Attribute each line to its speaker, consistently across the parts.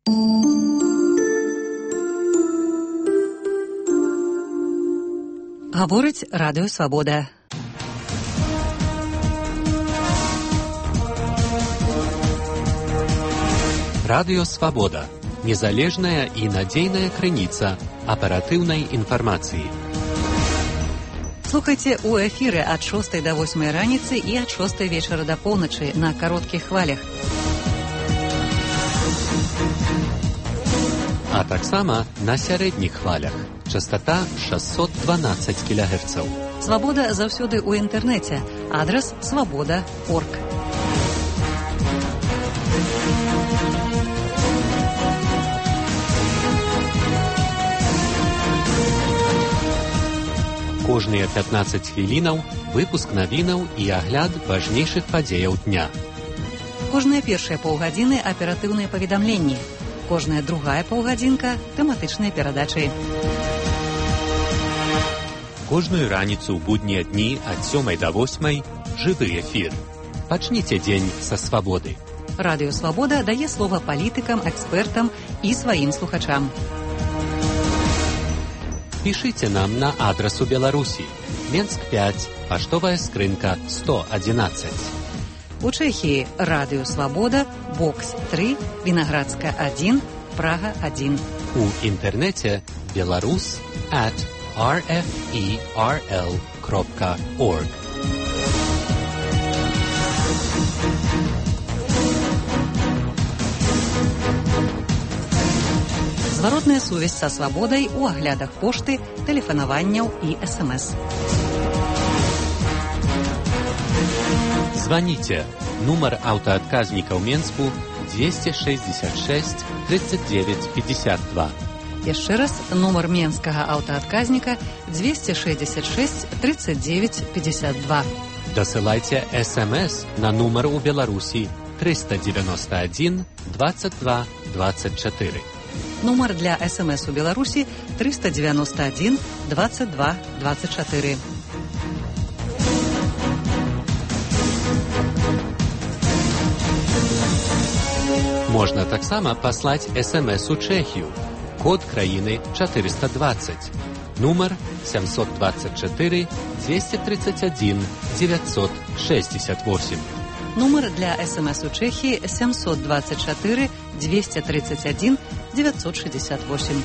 Speaker 1: Гаворыць Радыё Свабода.
Speaker 2: Радыё Свабода. Незалежная і надзейная крыніца аператыўнай інфармацыі.
Speaker 1: Слухайце ў эфіры ад 6 до 8 раніцы і ад 6 вечара да поўначы на кароткіх хвалях.
Speaker 2: А таксама на сярэдніх хвалях. Частота 612 кГц.
Speaker 1: Свабода заўсёды ў інтэрнэце. Адрас свабода.орг.
Speaker 2: Кожныя 15 хвілінаў выпуск навінаў і агляд важнейшых падзеяў дня.
Speaker 1: Кожныя першыя паўгадзіны аператыўныя паведамленні. Кожная другая паўгадзінка тэматычныя перадачы.
Speaker 2: Кожную раніцу ў буднія дні ад 7 до 8 жывы эфір. Пачніце дзень са свабоды.
Speaker 1: Радыё Свабода дае слова палітыкам, экспертам і сваім слухачам.
Speaker 2: Пішыце нам на адрас у Беларусі. Менск 5, паштовая скрынка 111.
Speaker 1: У Чэхіі Радыё Свабода, Бокс 3, Вінаградска 1, Прага 1.
Speaker 2: У інтэрнэце belarus@rferl.org.
Speaker 1: Зваротная сувязь са свабодай у аглядах пошты, тэлефанаванняў і СМС.
Speaker 2: Званіце. Нумар аўтаадказніка ў Менску 266 39 52.
Speaker 1: Яшчэ раз, нумар менскага аўтаадказніка 266 39 52.
Speaker 2: Дасылайце СМС на нумар у Беларусі 391 22 24.
Speaker 1: Нумар для СМС у Беларусі 391 22 24.
Speaker 2: Можна таксама паслаць СМС у Чэхію. Код краіны 420. Нумар 724 231 968.
Speaker 1: Нумар для СМС у Чэхіі 724 231 968.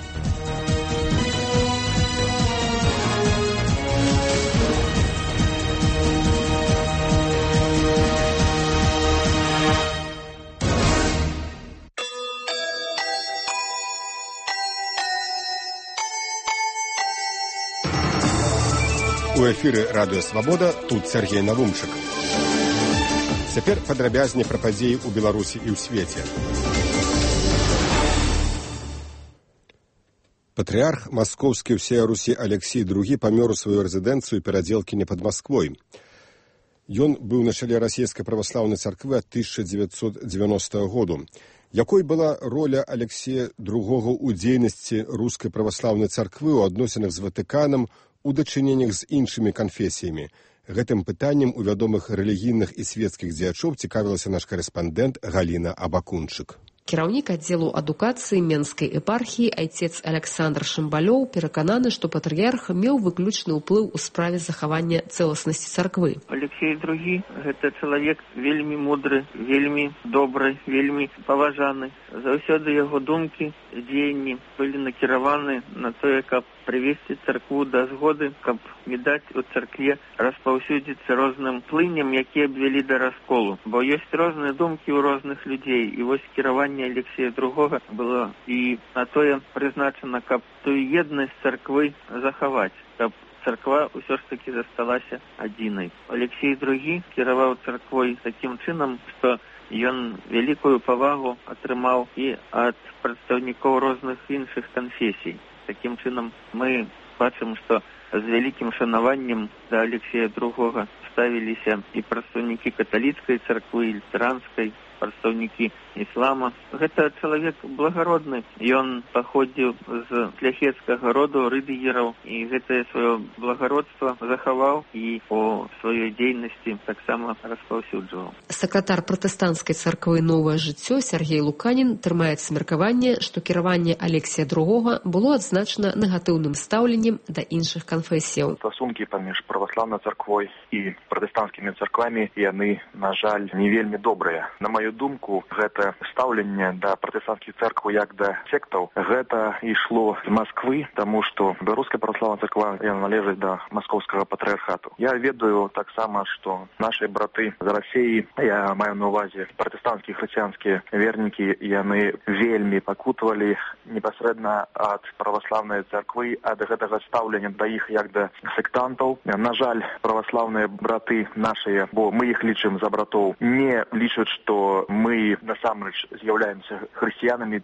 Speaker 3: У эфіры Радыё Свабода, тут Сергей Навумчык. Цяпер падрабязней пра падзеі ў Беларусі і ў свеце. Патрыарх маскоўскі ўсея Русі Алексій II памёр у сваю рэзідэнцыю перадзелкіне пад Масквой. Ён быў на чале расійскай праваслаўнай царквы ад 1990 году. Якой была роля Алексея II ў дзейнасці рускай праваслаўнай царквы ў адносінах з Ватыканам, у дачыненнях з іншымі канфесіямі? Гэтым пытаннем у вядомых рэлігійных і свецкіх дзеячоў цікавілася наш карэспандэнт Галіна Абакунчык.
Speaker 4: Кіраўнік аддзелу адукацыі Менскай епархіі айцец Александр Шымбалёў перакананы, што патрыярх меў выключны ўплыў у справе захавання цэласнасці царквы.
Speaker 5: Алексей II – гэта чалавек вельмі мудры, вельмі добры, вельмі паважаны. Заўсёды яго думкі, дзеянні былі накіраваны на тое, каб прывесці царкву да згоды, каб не даць у царкве распаўсюдзіцца розным плыням, якія б вялі да расколу. Бо ёсць розныя думкі ў розных людзей, і вось кіраванне Алексея II было і на тое прызначана, каб тую еднасць царквы захаваць, каб царква ўсё ж такі засталася адзінай. Алексей II кіраваў царквой такім чынам, што ён вялікую павагу атрымаў і ад прадстаўнікоў розных іншых канфесій. Такім чынам мы бачым, што з вялікім шанаваннем да Алексея II ставіліся і прадстаўнікі каталіцкай царквы, і лютэранскай, прадстаўнікі іслама. Гэта чалавек благародны. Ён паходзіў з шляхецкага роду рыдыераў, і гэтае сваё благародства захаваў і по сваёй дзейнасці таксама распаўсюджваў.
Speaker 4: Сакратар пратэстанцкай царквы «Новае жыццё» Сергей Луканін трымаецца меркаванне, што кіраванне Алексія II было адзначана негатыўным стаўленнем да іншых канфесіяў.
Speaker 6: Стасункі паміж праваслаўнай царквой і пратэстанцкімі царквамі яны, на жаль, не вельмі добрыя. На маю думку, гэта стаўленне да пратэстанцкіх царкваў як да сектаў, гэта ішло з Масквы, таму што беларуская праваслаўная царква належыць да маскоўскага патрыархату. Я ведаю таксама, што нашы браты з Расіі, я маю на увазе пратэстанцкія хрысціянскія вернікі, яны вельмі пакутавалі непасрэдна ад праваслаўнай царквы, ад гэтага стаўлення да іх як да сектантаў. На жаль, праваслаўныя браты нашыя, бо мы іх лічым за братоў, не лічаць, што мы насамрэч з'яўляемся хрысціянамі.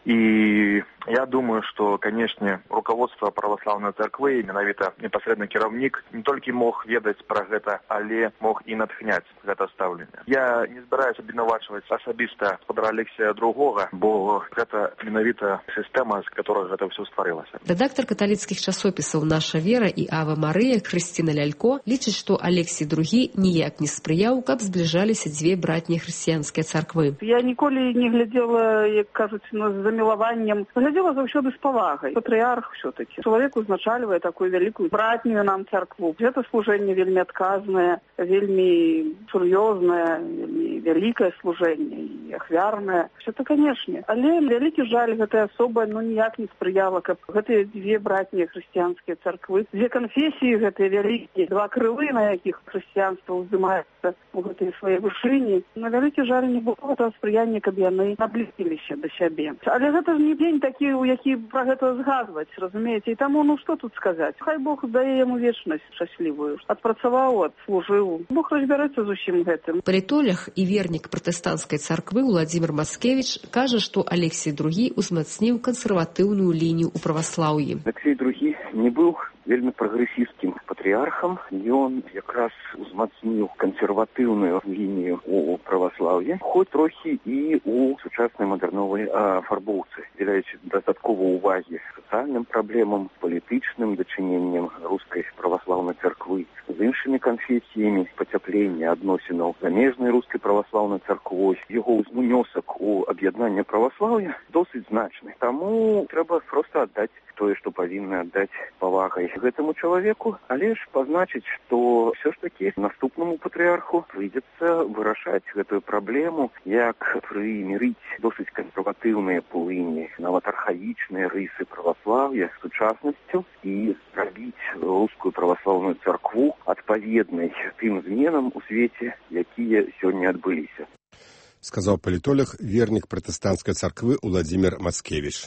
Speaker 6: І я думаю, што, канешне, руководство праваслаўнай царквы, менавіта непасрэдна кіраўнік, не толькі мог ведаць пра гэта, але мог і натхняць гэта стаўленне. Я не збіраюся абвінавачваць асабіста гаспадара Алексія II, бо гэта менавіта сістэма, з которой гэта ўсё стварылася.
Speaker 4: Рэдактар каталіцкіх часопісаў «Наша вера» і «Ава Марыя» Хрысціна Лялько лічыць, што Алексій II ніяк не спрыяў, каб збліжаліся дзве братнія хрысціянскія царквы.
Speaker 7: Я ніколі не глядзела, як кажуць, з замілаваннем. Глядзела заўсёды з павагай. Патрыарх ўсё-такі. Чалавек узначальвае такую вялікую братнюю нам царкву. Гэта служэнне вельмі адказнае, вельмі сур'ёзнае, вельмі вялікае служэнне і ахвярнае. Гэта, канешне. Але вялікі жаль, гэтая асоба ніяк не спрыяла, каб гэтыя дзве братнія хрысціянскія царквы, дзве канфесіі гэтыя вялікія, два крылы, на якіх хрысціянства ўздымаецца у гэтай сваёй вышыні. На вялікі жаль не было гэтага спрыяння, каб яны наблізіліся да сябе. Але гэта ж не дзень такі, у які пра гэта згадваць, разумееце? І таму, што тут сказаць? Хай Бог дае яму вечнасць шчаслівую. Адпрацаваў, адслужыў. Бог разбярэцца з усім гэтым.
Speaker 4: Палітолог і вернік пратэстанцкай царквы Владзімір Маскевіч кажа, што Алексій II узмацніў кансерватыўную лінію ў праваслаўі.
Speaker 8: Алексій II не быў вельмі прагрэсіўскім патрыархам. Ён якраз узмацніў кансерватыўную лінію у праваслаўі, хоць трохі і у сучаснай мадэрновай афарбоўцы, дзеляючы дастаткова ўвагі сацыяльным праблемам, палітычным дачыненнем рускай праваслаўнай царквы з іншымі канфесіямі, пацяпленне адносінаў замежнай рускай праваслаўнай царквой. Яго ўнёсак у аб'яднанне праваслаўя досыць значны. Таму трэба проста аддаць тое, што павінны аддаць павагай гэтаму чалавеку, але ж пазначыць, што ўсё ж такі наступнаму патрыарху прыйдзецца вырашаць гэтую праблему, як прымірыць досыць кансерватыўныя плыні, нават архаічныя рысы праваслаўя з сучаснасцю і зрабіць рускую праваслаўную царкву адпаведнай тым зменам у свеце, якія сёння адбыліся.
Speaker 3: Сказаў палітолог, вернік пратэстанцкай царквы Владзімір Маскевіч.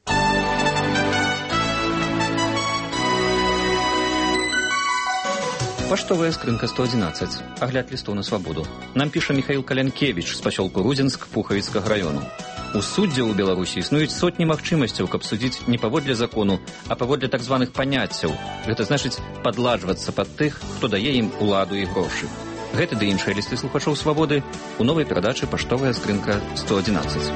Speaker 9: Паштовая скрынка 111. Агляд лістоў на свабоду. Нам піша Михаил Калянкевич з пасёлку Рудзенск Пухавіцкага раёну. У суддзяў у Беларусі існуюць сотні магчымасцяў, каб судзіць не паводле закону, а паводле так званых паняццяў. Гэта значыць падладжвацца пад тых, хто дае ім уладу і грошы. Гэты ды іншыя лісты слухачоў свабоды у новай перадачы «Паштовая скрынка 111».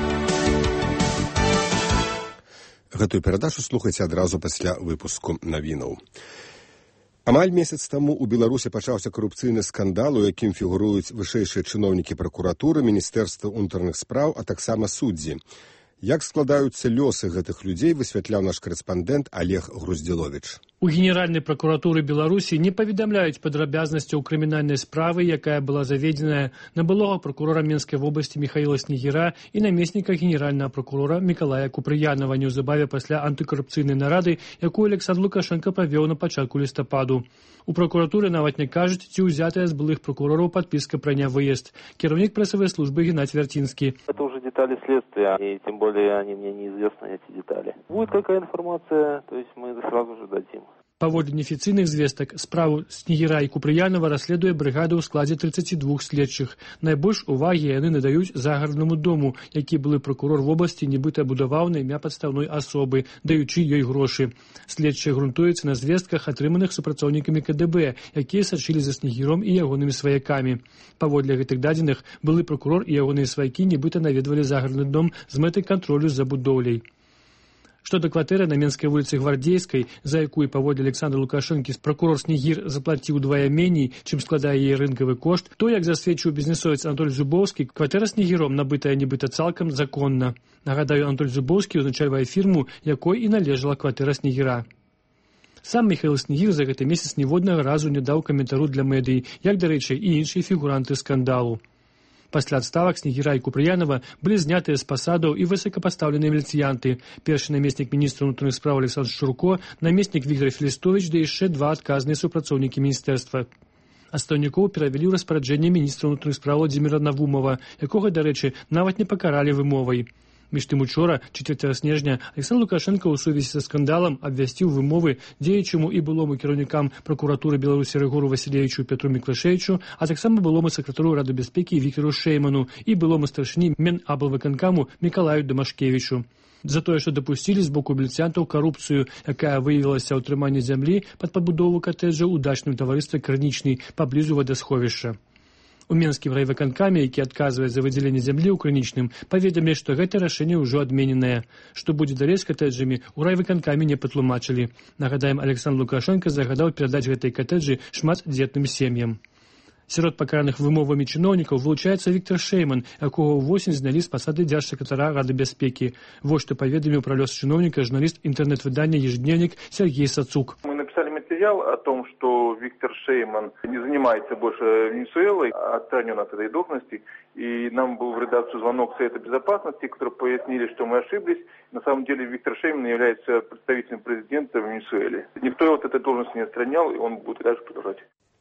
Speaker 3: Гэтую перадачу слухайце адразу пасля выпуску навінаў. Амаль месяц таму ў Беларусі пачаўся карупцыйны скандал, у якім фігуруюць вышэйшыя чыноўнікі пракуратуры, Міністэрства ўнутраных спраў, а таксама суддзі. Як складаюцца лёсы гэтых людзей, высвятляў наш корэспандэнт Олег Груздзіловіч.
Speaker 10: У Генеральнай пракуратуры Беларусі не паведамляюць падрабязнасцяў крымінальнай справы, якая была заведзеная на былога пракурора Менскай вобласці Михаіла Снегіра і намесніка генеральнага пракурора Мікалая Купрыянова неўзабаве пасля антыкарупцыйнай нарады, якую Александр Лукашенко правёў на пачатку лістападу. У пракуратуры нават не кажуць, ці ўзятая з былых пракурораў падпіска пра нявыезд. Кіраўнік прэсавай службы Геннадзь Вярцінскі.
Speaker 11: Это уже детали следствия, и тем более они мне неизвестны, эти детали. Будет какая информация, то есть мы сразу же дадим.
Speaker 10: Паводле неафіцыйных звестак, справу Снегіра і Купрыянова расследуе брыгада ў складзе 32 следчых. Найбольш увагі яны надаюць загараднаму дому, які былы прокурор вобласці нібыта будаваў на імя падстаўной асобы, даючы ёй грошы. Следчыя грунтуюцца на звестках, атрыманых супрацоўнікамі КДБ, якія сачылі за Снегіром і ягонымі сваякамі. Паводле гэтых дадзеных, былы прокурор і ягоныя сваякі нібыта наведвалі загарадны дом з мэтай кантролю за будоўляй. Што да кватэры на Менскай вуліцы Гвардзейскай, за якую паводле Александра Лукашэнкі прокурор Снегір заплаціў удвая меней, чым складае яе рынкавы кошт, то, як засведчыў бізнесовец Анатоль Зубоўскі, кватэра Снегіром набытая нібыта цалкам законна. Нагадаю, Анатоль Зубоўскі ўзначальвае фірму, якой і належала кватэра Снегіра. Сам Міхаіл Снегір за гэты месяц ніводнага разу не даў каментару для медый, як, дарэчы, і іншыя фігуранты скандалу. Пасля адставак Снегіра і Купрыянова былі знятыя з пасадаў і высокапастаўленыя міліцыянты. Першы намеснік міністра ўнутраных спраў Александр Шурко, намеснік Віктор Філістовіч, да яшчэ два адказныя супрацоўнікі міністэрства. Астаўнікоў перавялі ў распараджэнне міністра ўнутраных спраў Владзіміра Навумова, якога, дарэчы, нават не пакаралі вымовай. Між тым учора, 4 снежня, Александр Лукашенко ў сувязі са скандалам абвясціў вымовы дзеючаму і былому кіраўнікам пракуратуры Беларусі Рыгору Васілевічу Петру Міклашевічу, а таксама былому сакратару Рады бяспекі Віктору Шэйману і былому старшыні Менаблвыканкаму Мікалаю Дамашкевічу. За тое, што дапусцілі з боку міліцыянтаў карупцыю, якая выявілася ў трыманні зямлі пад пабудову катэджа ў дачным таварыстве «Крынічны» паблізу вадасховішча. У Менскім райвыканкаме, які адказвае за выдзяленне зямлі ў Крынічным, паведамілі, што гэта рашэнне ўжо адмененае. Што будзе далей з катэджамі, у райвыканкаме не патлумачылі. Нагадаем, Александр Лукашенко загадаў перадаць гэтай катэджы шматдзетным сем'ям. Сярод пакараных вымовамі чыноўнікаў вылучаецца Віктор Шэйман, якога ўвосень знялі з пасады дзяржсакратара Рады бяспекі. Вось што паведаміў пра лёс чыноўніка журналіст інтэрнэт-выдання «Ежедневник» Сергей Сацук.
Speaker 11: Мы написали материал о том, что Виктор Шейман не занимается больше Венесуэлой, отстранен от этой должности. И нам был в редакцию звонок Совета Безопасности, которые пояснили, что мы ошиблись. На самом деле Виктор Шейман является представителем президента в Венесуэле. Никто его от этой должности не отстранял, и он будет дальше продолжать.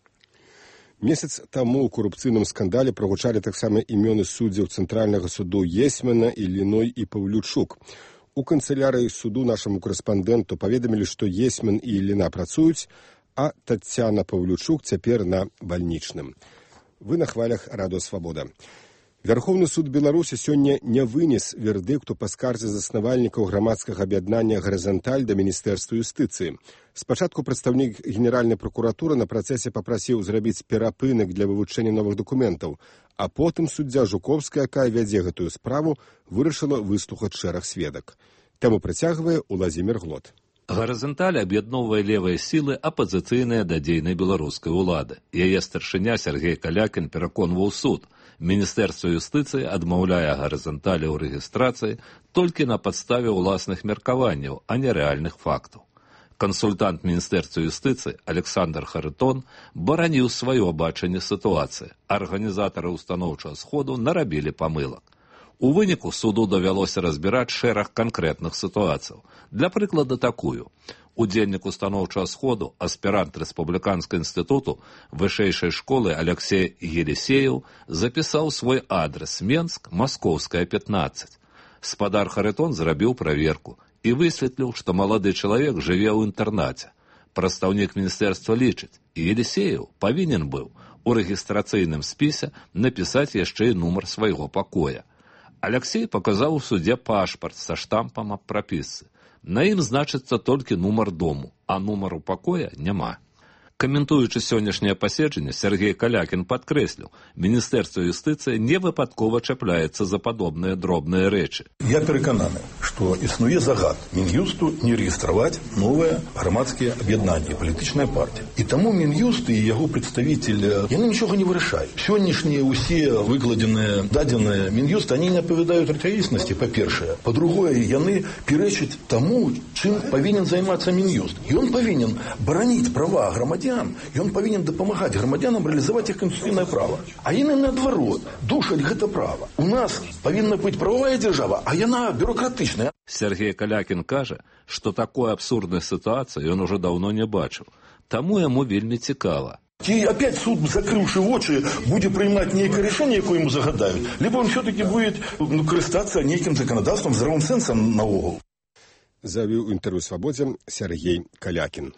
Speaker 3: Месяц таму ў карупцыйным скандале прагучалі таксама імёны суддзяў Цэнтральнага суду Есьмана, Іліной і Паўлючук. У канцылярыі суду нашаму корэспандэнту паведамілі, што Есьман і Іліна працуюць, а Таццяна Паўлючук цяпер на бальнічным. Вы на хвалях Радыё Свабода. Вярхоўны суд Беларусі сёння не вынес вердыкту па скарзе заснавальнікаў грамадскага аб'яднання «Гарызанталь» да Міністэрства юстыцыі. Спачатку прадстаўнік Генеральнай пракуратуры на працэсе папрасіў зрабіць перапынак для вывучэння новых дакументаў, а потым суддзя Жуковская, якая вядзе гэтую справу, вырашыла выслухаць шэраг сведак. Тэму працягвае Уладзімір Глот.
Speaker 12: «Гарызанталь» аб'ядноўвае левыя сілы апазіцыйныя да дзейнай беларускай улады. Яе старшыня Сергей Калякін пераконваў суд. Міністэрства юстыцыі адмаўляе «Гарызанталі» ў рэгістрацыі толькі на падставе ўласных меркаванняў, а не рэальных фактаў. Кансультант Міністэрства юстыцыі Александр Харытон бараніў сваё бачанне сітуацыі. Арганізатары устаноўчага сходу нарабілі памылак. У выніку суду давялося разбіраць шэраг канкрэтных сітуацыяў. Для прыклада такую. Удзельнік устаноўчага сходу, аспірант Рэспубліканскага інстытуту вышэйшай школы Алексей Елисеев запісаў свой адрес Менск, Маскоўская, 15. Спадар Харытон зрабіў праверку і высветліў, што малады чалавек жыве ў інтэрнаце. Прадстаўнік міністэрства лічыць, Елисеев павінен быў у рэгістрацыйным спісе напісаць яшчэ і нумар свайго пакоя. Алексей паказаў у судзе пашпарт са штампам аб прапісцы. На ім значыцца толькі нумар дому, а нумару пакоя няма. Каментуючы сённяшняе паседжанне, Сергей Калякін падкрэсліў, Міністэрства юстыцыі не выпадкова чапляецца за падобныя дробныя рэчы.
Speaker 13: Я перакананы, што існуе загад Мін'юсту не рэгістраваць новыя грамадскія аб'яднанні, палітычная партія. І таму Мін'юст і яго прадставіцель, яны нічога не вырашаюць. Сённяшнія ўсе выкладзеныя дадзеныя Мін'юст, они не адпавядаюць рэчаіснасці, па-першае. Па-другое, яны перечаць таму, чым павінен займацца Мін'юст. Ён павінен бараніць права грамадзян, ён павінен дапамагаць грамадзянам рэалізаваць іх канстытуцыйнае права. А яны наадварот душаць гэта права. У нас павінна быць прававая дзяржава, а яна бюрократычная.
Speaker 12: Сергей Калякін кажа, што такой абсурднай сітуацыі ён ужо даўно не бачыў. Таму яму вельмі цікава.
Speaker 13: Ці опять суд, закрыўшы вочы, будзе прыймаць нейкае рашэнне, якое ему загадаюць, либо он все-таки будет карыстацца нейкім заканадаўствам, здравым сэнсам наогул.
Speaker 3: Завіў інтэрв'ю «Свабодзе» Сергей Калякін.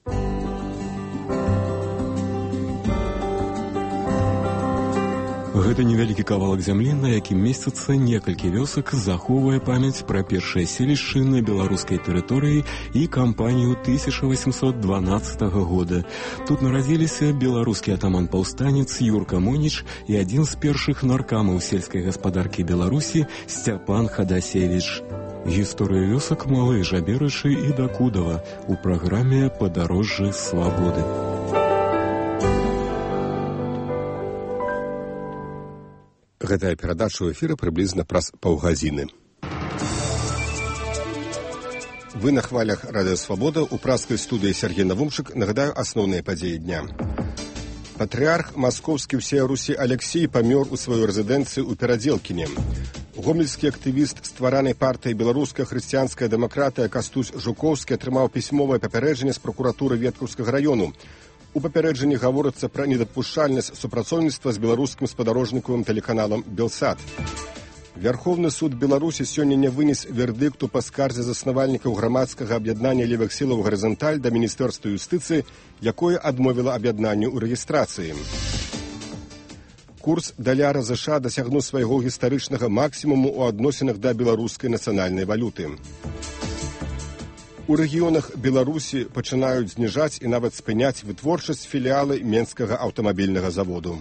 Speaker 14: Гэта невялікі кавалак зямлі, на якім месцяцца некалькі вёсак, захоўвае памяць пра першыя селішчы на беларускай тэрыторыі і кампанію 1812 года. Тут нарадзіліся беларускі атаман-паўстанец Юрка Моніч і адзін з першых наркамаў сельскай гаспадаркі Беларусі Сцяпан Хадасевіч. Гісторыя вёсак Малай Жаберачы і Дакудава у праграме «Падарожжы свабоды».
Speaker 3: Гэтая перадача ў эфіры прыблізна праз паўгадзіны. Вы на хвалях Радыё Свабода. У праскай студыі Сергей Навумчык. Нагадаю асноўныя падзеі дня. Патрыарх маскоўскі ўсея Русі Алексій памёр у сваёй рэзідэнцыі ў Перадзелкіне. Гомельскі актывіст стваранай партыі «Беларуская хрысціянская дэмакратыя» Кастусь Жукоўскі атрымаў пісьмовае папярэджанне з пракуратуры Веткаўскага раёну. У папярэджанні гаворыцца пра недапушчальнасць супрацоўніцтва з беларускім спадарожнікавым тэлеканалам «Белсат». Вярхоўны суд Беларусі сёння не вынес вердыкту па скардзе заснавальнікаў грамадскага аб'яднання левых сілаў «Гарызанталь» да Міністэрства юстыцыі, якое адмовіла аб'яднанню ў рэгістрацыі. Курс даляра ЗША дасягнуў свайго гістарычнага максімуму ў адносінах да беларускай нацыянальнай валюты. У рэгіёнах Беларусі пачынаюць зніжаць і нават спыняць вытворчасць філіалы Менскага аўтамабільнага заводу.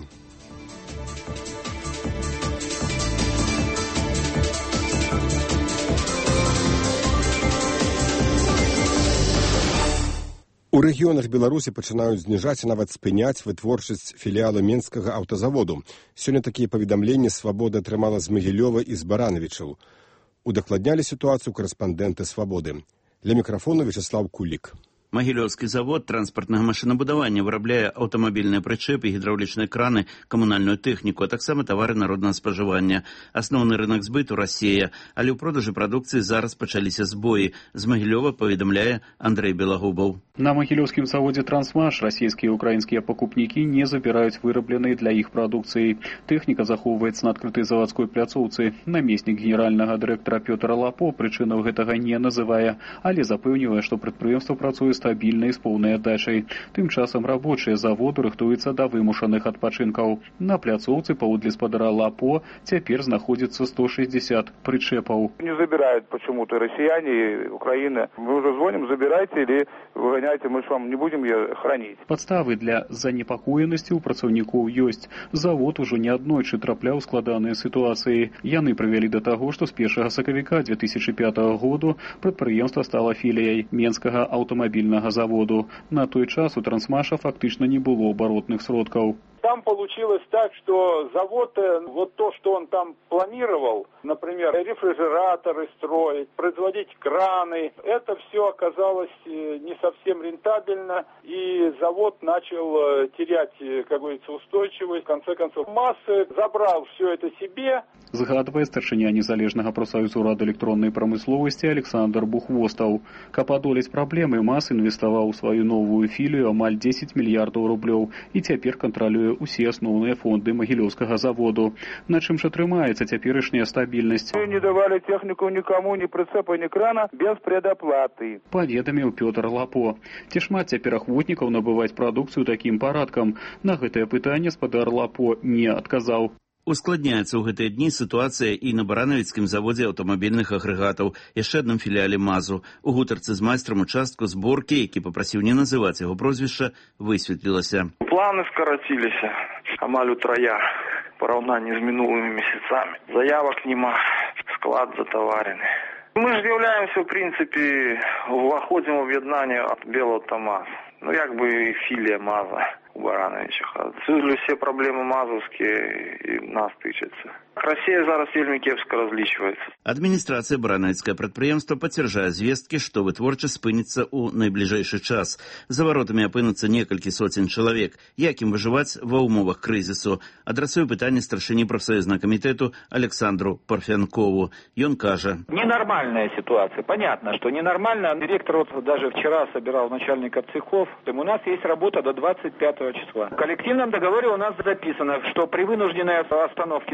Speaker 3: У рэгіёнах Беларусі пачынаюць зніжаць і нават спыняць вытворчасць філіала Менскага аўтазаводу. Сёння такія паведамленні «Свабода» атрымала з Магілёва і з Баранавічаў. Удакладнялі сітуацыю корэспандэнты «Свабоды». Для мікрафону Вячеслав Кулік.
Speaker 15: Магілёўскі завод транспартнага машынабудавання вырабляе аўтамабільныя прычэпы, гідраўлічныя краны, камунальную тэхніку, а таксама тавары народнага спажывання. Асноўны рынак збыту Расія, але ў продажы прадукцыі зараз пачаліся збоі. З Магілёва паведамляе Андрэй Белагубаў.
Speaker 16: На магілёўскім заводзе «Трансмаш» расійскія і украінскія пакупнікі не забіраюць вырабленыя для іх прадукцыі. Тэхніка захоўваецца на адкрытай заводской пляцоўцы. Намеснік генеральнага дырэктара Пётр Лапо прычынаў гэтага не называе, але запэўнівае, што прадпрыемства працуе стабільна і з поўнай аддачай. Тым часам рабочыя заводу рыхтуюцца да вымушаных адпачынкаў. На пляцоўцы паводле спадара Лапо цяпер знаходзіцца 160 прычэпаў.
Speaker 11: Не забирают почему-то россияне, Украина. Мы уже звоним, забирайте или выгоняйте, мы ж вам не будем ее хранить.
Speaker 16: Падставы для занепакоенасці ў працаўнікоў ёсць. Завод ужо неаднойчы трапляў складаныя сітуацыі. Яны прывялі да таго, што з 1 сакавіка 2005 году прадпрыемства стала філіяй Менскага аўтамабільнага заводу. На той час у «Трансмаша» фактычна не было абаротных сродкаў.
Speaker 11: Там получилось так, что завод, вот то, что он там планировал, например, рефрижераторы строить, производить краны, это все оказалось не совсем рентабельно, и завод начал терять, как говорится, устойчивость. В конце концов, Массы забрал все это себе.
Speaker 16: Згадвае старшыня незалежнага прафсаюзу ўраду электроннай прамысловасці Александр Бухвостаў. Каб адолець праблемы, Мас інвеставаў у сваю новую філію амаль 10 мільярдаў рублёў і цяпер кантралюе усе асноўныя фонды магілёўскага заводу. На чым жа трымаецца цяперашняя стабільнасць?
Speaker 11: Мы не давали технику никому, ни прицепа, ни крана без предоплаты.
Speaker 16: Паведаміў Пётр Лапо. Ці шмат цяпер ахвотнікаў набываць прадукцыю такім парадкам? На гэтае пытанне спадар Лапо не адказаў.
Speaker 15: Ускладняецца ў гэтыя дні сітуацыя і на баранавіцкім заводзе аўтамабільных агрэгатаў, яшчэ адным філіяле МАЗу. У гутарцы з майстрам участку зборкі, які папрасіў не называць яго прозвішча, высветлілася.
Speaker 17: Планы скараціліся амаль утрая в параўнанні з мінулымі месяцамі. Заявак нема, склад затаварены. Мы ж з'яўляемся, в принципе, уваходзім у аб'яднанне ад Белаўтамаз. Ну, як бы філія МАЗа у Барановичах. Отсюда все проблемы мазовские и нас тычатся. Россия зараз вельмі кепска разлічваецца.
Speaker 15: Адміністрацыя барановіцкае прадпрыемства пацвярджае звесткі, што вытворчасць спыніцца ў найбліжэйшы час. За варотамі апынуцца некалькі соцень чалавек. Як ім выжываць ва ўмовах крызісу? Адрасуе пытанне старшыні прафсаюзнага камітэту Александру Парфянкову. Ён кажа:
Speaker 18: ненормальная ситуация. Понятно, что ненормально. Директор вот даже вчера собирал начальников цехов. У нас есть работа до 25 числа. В коллективном договоре у нас записано, что при вынужденной остановке завода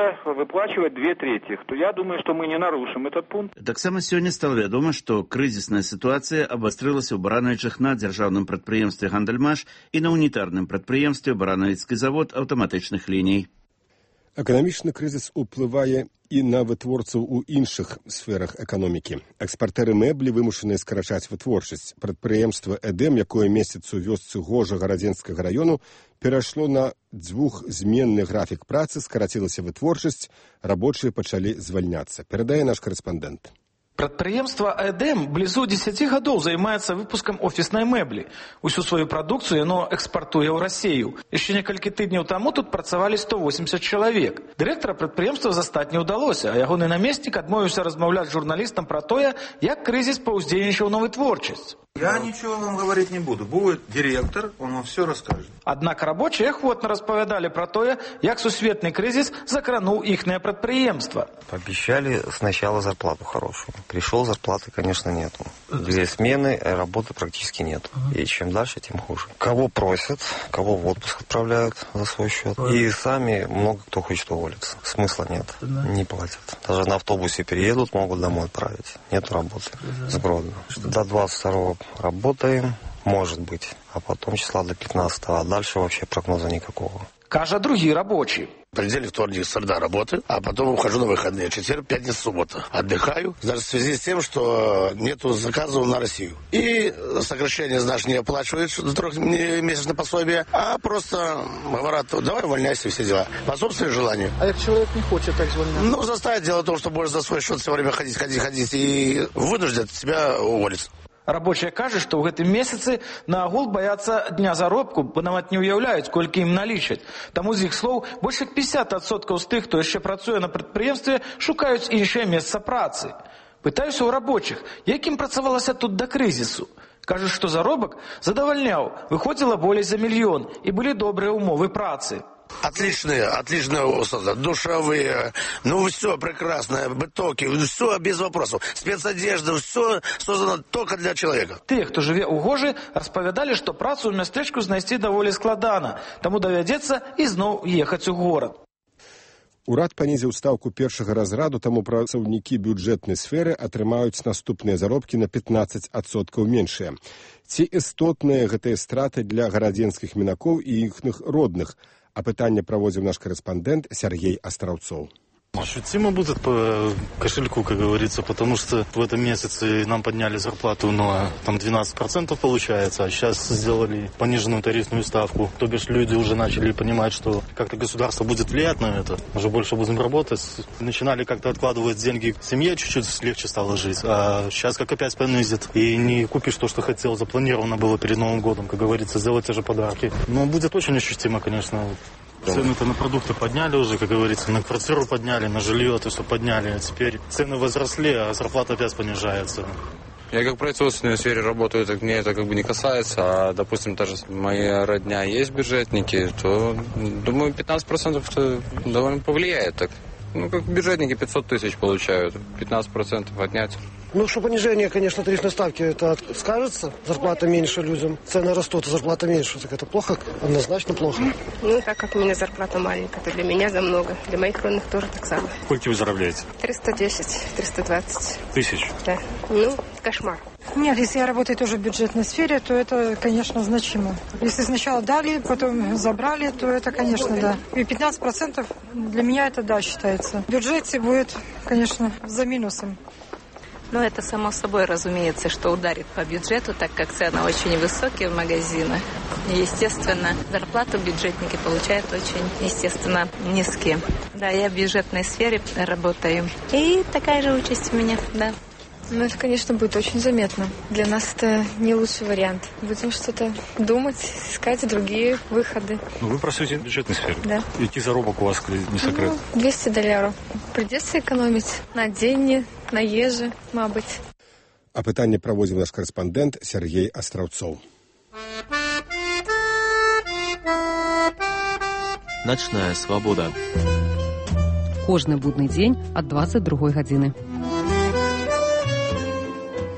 Speaker 18: надо выплачивать 2/3. То я думаю, что мы не нарушим этот пункт.
Speaker 15: Таксама сёння стала вядома, што крызісная сітуацыя абастрылася ў баранавічах на дзяржаўным прадпрыемстве «Гандальмаш» і на унітарным прадпрыемстве «Баранавіцкі завод аўтаматычных ліній».
Speaker 3: Эканамічны крызіс уплывае і на вытворцаў у іншых сферах эканомікі. Экспартэры мэблі вымушаныя скарачаць вытворчасць. Прадпрыемства «Эдэм», якое месяц у вёсцы Гожа Гарадзенскага раёну, перайшло на двухзменны графік працы, скарацілася вытворчасць, рабочыя пачалі звальняцца. Перадае наш корэспандэнт.
Speaker 19: Прадпрыемства «Эдэм» блізу 10 гадоў займаецца выпускам офіснай мэблі. Усю сваю прадукцыю яно экспартуе ў Расею. Яшчэ некалькі тыдняў таму тут працавалі 180 чалавек. Дырэктара прадпрыемства застаць не ўдалося, а ягоны намеснік адмовіўся размаўляць з журналістам пра тое, як крызіс паўздзейнічаў на вытворчасць.
Speaker 20: Я ничего вам говорить не буду. Будет директор, он вам все расскажет.
Speaker 19: Аднак рабочие охотно распавядалі пра тое, як сусветны крызіс закрануў іхнае прадпрыемства.
Speaker 21: Пообещали сначала зарплату хорошую. Пришел, зарплаты, конечно, нету. 2 смены, работы практически нет. И чем дальше, тем хуже. Кого просят, кого в отпуск отправляют за свой счет. И сами много кто хочет уволиться. Смысла нет. Не платят. Даже на автобусе переедут, могут домой отправить. Нету работы. С Гродно. До 22-го работаем, может быть. А потом числа до 15-го. А дальше вообще прогноза никакого.
Speaker 19: Кажа другі рабочі.
Speaker 22: Понедельник, вторник, среда работаю, а потом ухожу на выходные. Четверг, пятница, суббота. Отдыхаю, даже в связи с тем, что нету заказов на Россию. И сокращение, знаешь, не оплачивают 3-месячное пособие, а просто говорят, давай увольняйся, все дела. По собственному желанию.
Speaker 19: А если человек не хочет так звольняться?
Speaker 22: Ну, заставить. Дело в том, что будешь за свой счет все время ходить, и вынуждят тебя уволиться.
Speaker 19: Рабочие кажуць, што ў гэтым месяцы на агул баяцца дня заробку, бо нават не ўяўляюць, колькі ім налічаць. Таму з іх слоў больш як 50% з тых, хто яшчэ працуе на прадпрыемстве, шукаюць іншае месца працы. Пытаюся ў рабочых, як ім працавалася тут да крызісу. Кажуць, што заробак задавальняў, выходзіла болей за 1 мільён, і былі добрыя ўмовы працы.
Speaker 22: Отличные условия, душевые, ну все прекрасное, бытовки, все без вопросов. Спецодежда, все создано только для человека.
Speaker 19: Тыя, хто жыве ў Гожы, распавядалі, што працу ў мястэчку знайсці даволі складана, таму давядзецца ізноў ехаць у горад.
Speaker 3: Урад панізіў стаўку першага разраду, таму працаўнікі бюджэтнай сферы атрымаюць наступныя заробкі на 15% меншыя. Ці істотныя гэтыя страты для гарадзенскіх мінакоў і іхных родных? А пытанне праводзіў наш корэспандэнт Сергей Астраўцоў.
Speaker 23: Ощутимо будет по кошельку, как говорится, потому что в этом месяце нам подняли зарплату на 12% получается, а сейчас сделали пониженную тарифную ставку. То бишь люди уже начали понимать, что как-то государство будет влиять на это. Уже больше будем работать. Начинали как-то откладывать деньги в семье, чуть-чуть легче стало жить. А сейчас как опять понизит. И не купишь то, что хотел, запланировано было перед Новым годом, как говорится, сделать те же подарки. Но будет очень ощутимо, конечно. Цены-то на продукты подняли уже, как говорится, на квартиру подняли, на жилье то, что подняли. А теперь цены возросли, а зарплата опять понижается.
Speaker 24: Я как в производственной сфере работаю, так мне это как бы не касается. А, допустим, даже моя родня есть бюджетники, то, думаю, 15% это довольно повлияет так. Ну, как бюджетники 500 тысяч получают, 15% отнять.
Speaker 25: Ну, что понижение, конечно, тарифной ставки, это скажется. Зарплата меньше людям, цены растут, а зарплата меньше. Так это плохо, однозначно плохо.
Speaker 26: Ну, так как у меня зарплата маленькая, то для меня за много. Для моих родных тоже так само.
Speaker 23: Сколько вы заработаете?
Speaker 26: 310-320.
Speaker 23: Тысяч?
Speaker 26: Да. Ну, кошмар.
Speaker 27: Нет, если я работаю тоже в бюджетной сфере, то это, конечно, значимо. Если сначала дали, потом забрали, то это, конечно, да. И 15% для меня это, да, считается. В бюджете будет, конечно, за минусом.
Speaker 28: Ну, это само собой, разумеется, что ударит по бюджету, так как цены очень высокие в магазинах. И, естественно, зарплату бюджетники получают очень, естественно, низкие. Да, я в бюджетной сфере работаю. И такая же участь у меня, да.
Speaker 29: Ну, это, конечно, будет очень заметно. Для нас это не лучший вариант. Будем что-то думать, искать другие выходы.
Speaker 23: Ну, вы працуете в бюджетной сфере?
Speaker 29: Да.
Speaker 23: Який заробок у вас, не секрет?
Speaker 29: Ну, $200. Придется экономить на деньги, на ежи, мабуть.
Speaker 3: А пытанне праводзіў наш корэспандэнт Сергей Астраўцоў.
Speaker 2: Ночная свабода.
Speaker 1: Кожны будны дзень ад 22 гадзіны.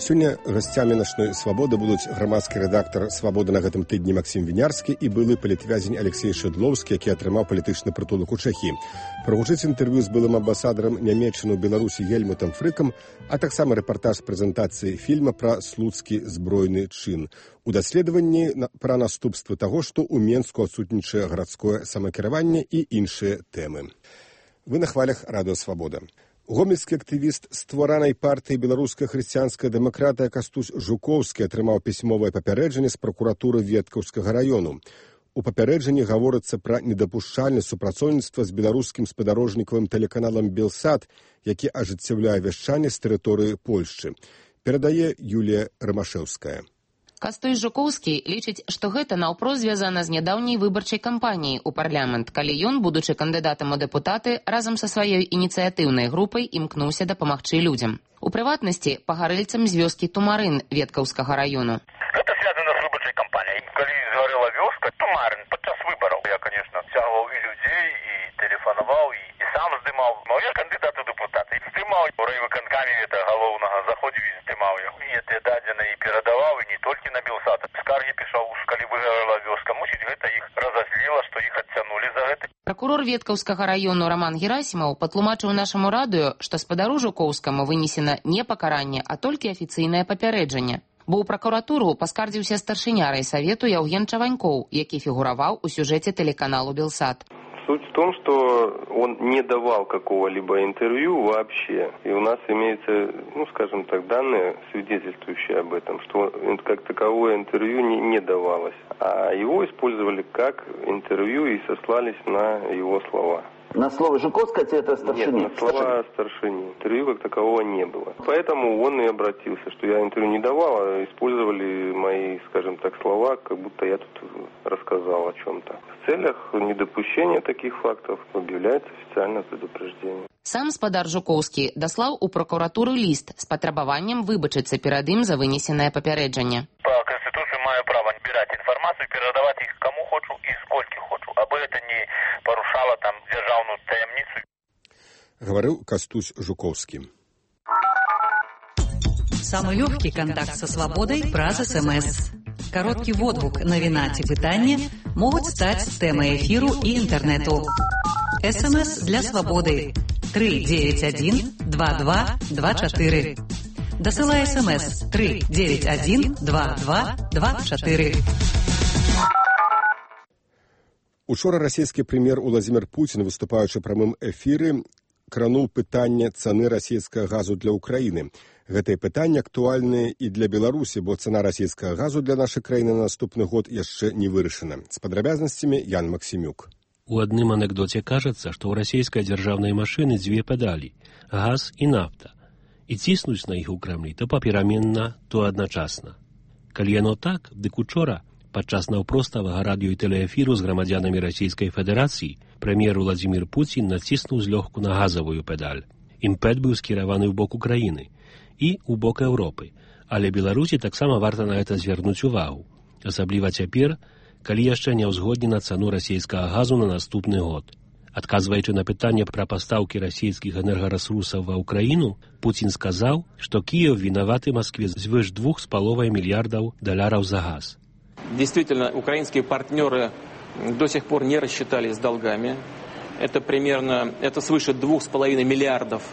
Speaker 3: Сёння гасцямі начной свабоды будуць грамадскі рэдактар свабоды на гэтым тыдні Максім Вінярскі і былы палітвязень Алексей Шэдлоўскі, які атрымаў палітычны прытулак у Чэхіі. Прагучыць інтэрв'ю з былым амбасадарам Нямецчыны ў Беларусі Гельмутам Фрыкам, а таксама рэпартаж з прэзентацыі фільма пра слуцкі збройны чын. У даследаванні пра наступствы таго, што ў Менску адсутнічае гарадское самакіраванне і іншыя тэмы. Вы на хвалях Радыё Свабода. Гомельскі актывіст стваранай партыі беларуская хрысціянская дэмакратыя Кастусь Жукоўскі атрымаў пісьмовае папярэджанне з пракуратуры Веткаўскага раёну. У папярэджанні гаворыцца пра недапушчальнасць супрацоўніцтва з беларускім спадарожнікавым тэлеканалам «Белсат», які ажыццяўляе вяшчанне з тэрыторыі Польшчы. Перадае Юлія Рамашэўская.
Speaker 4: Кастусь Жукоўскі лічыць, што гэта наўпрост звязана з нядаўняй выбарчай кампаніяй у парламент, калі ён, будучы кандыдатам у дэпутаты, разам са сваёй ініцыятыўнай групай імкнуўся дапамагчы людзям. У прыватнасці, пагарэльцам з вёскі Тумарын Веткаўскага раёну.
Speaker 5: Гэта звязана з выбарчай кампаніяй. Калі згарэла вёска Тумарын падчас выбараў, я, конечно, цягваў і людзей, і тэлефанаваў, і сам здымаў. Я кандыдат у дэпутаты. Здымаў у райвыканкаме галоўнага, заходзіў і здымаў яго. І гэтыя дадзеныя і перадаваў, і не толькі на «Белсат». Скаргі пішаў, калі выгарала вёска. Мусіць, гэта іх разазліла, што іх адцянулі за гэта.
Speaker 4: Пракурор Веткаўскага раёну Раман Герасімаў патлумачыў нашаму радыё, што спадару Жукоўскаму вынесена не пакаранне, а толькі афіцыйнае папярэджанне. Бо ў пракуратуру паскардзіўся старшыня райсавету Яўген Чаванькоў, які фігураваў у сюжэце телеканалу «Белсат».
Speaker 6: Суть в том, что он не давал какого-либо интервью вообще. И у нас имеются, скажем так, данные, свидетельствующие об этом, что как таковое интервью не давалось. А его использовали как интервью и сослались на его слова.
Speaker 15: На слово Жуковского это старшини?
Speaker 6: Нет, на слова старшини. Интервью как такового не было. Поэтому он и обратился, что я интервью не давал, а использовали мои, скажем так, слова, как будто я тут рассказал о чем-то. В целях недопущения таких фактов объявляется официальное предупреждение.
Speaker 4: Сам спадар Жуковскі даслаў у прокуратуру ліст з патрабаваннем выбачыцца перад ім за вынесенае папярэджанне.
Speaker 5: По Конституции маю право збирать информацию, передавать их кому хочу и сколько хочу, абы это не порушало там державную таямницу.
Speaker 3: Говорил Кастусь Жукоўскі.
Speaker 1: Самый легкий контакт со свободой праз СМС. Короткий водгук, навіна ці пытання могуць стаць тэмай эфіру і інтэрнэту. СМС для свободы 391 22 24. Дасылай СМС 391 22 24.
Speaker 3: Учора расійскі прэм'ер Уладзімір Пуцін, выступаючы ў прамым эфіры, крануў пытанне цаны расійскага газу для Украіны. Гэтае пытанне актуальнае і для Беларусі, бо цана расійскага газу для нашай краіны на наступны год яшчэ не вырашана. З падрабязнасцямі Ян Максімюк.
Speaker 7: У адным анекдоце кажацца, што ў расійскай дзяржаўнай машыны дзве педалі – газ і нафта. І ціснуць на іх у Крамлі то папераменна, то адначасна. Калі яно так, дык учора, падчас наўпроставага радыё і тэлеэфіру з грамадзянамі Расійскай Федэрацыі, прэм'ер Уладзімір Пуцін націснуў злёгку на газавую педаль. Імпэт быў скіраваны ў бок Украіны і ў бок Еўропы, але Беларусі таксама варта на гэта звярнуць увагу, асабліва цяпер, калі яшчэ не ўзгоднена цану расійскага газу на наступны год. Адказваючы на пытанне пра пастаўкі расійскіх энергарэсурсаў ва Ўкраіну, Пуцін сказаў, што Кіеў вінаваты Маскве звыш $2,5 мільярдаў за газ.
Speaker 8: Действительно, украинские партнеры до сих пор не рассчитались с долгами. Это свыше $2,5 миллиардов.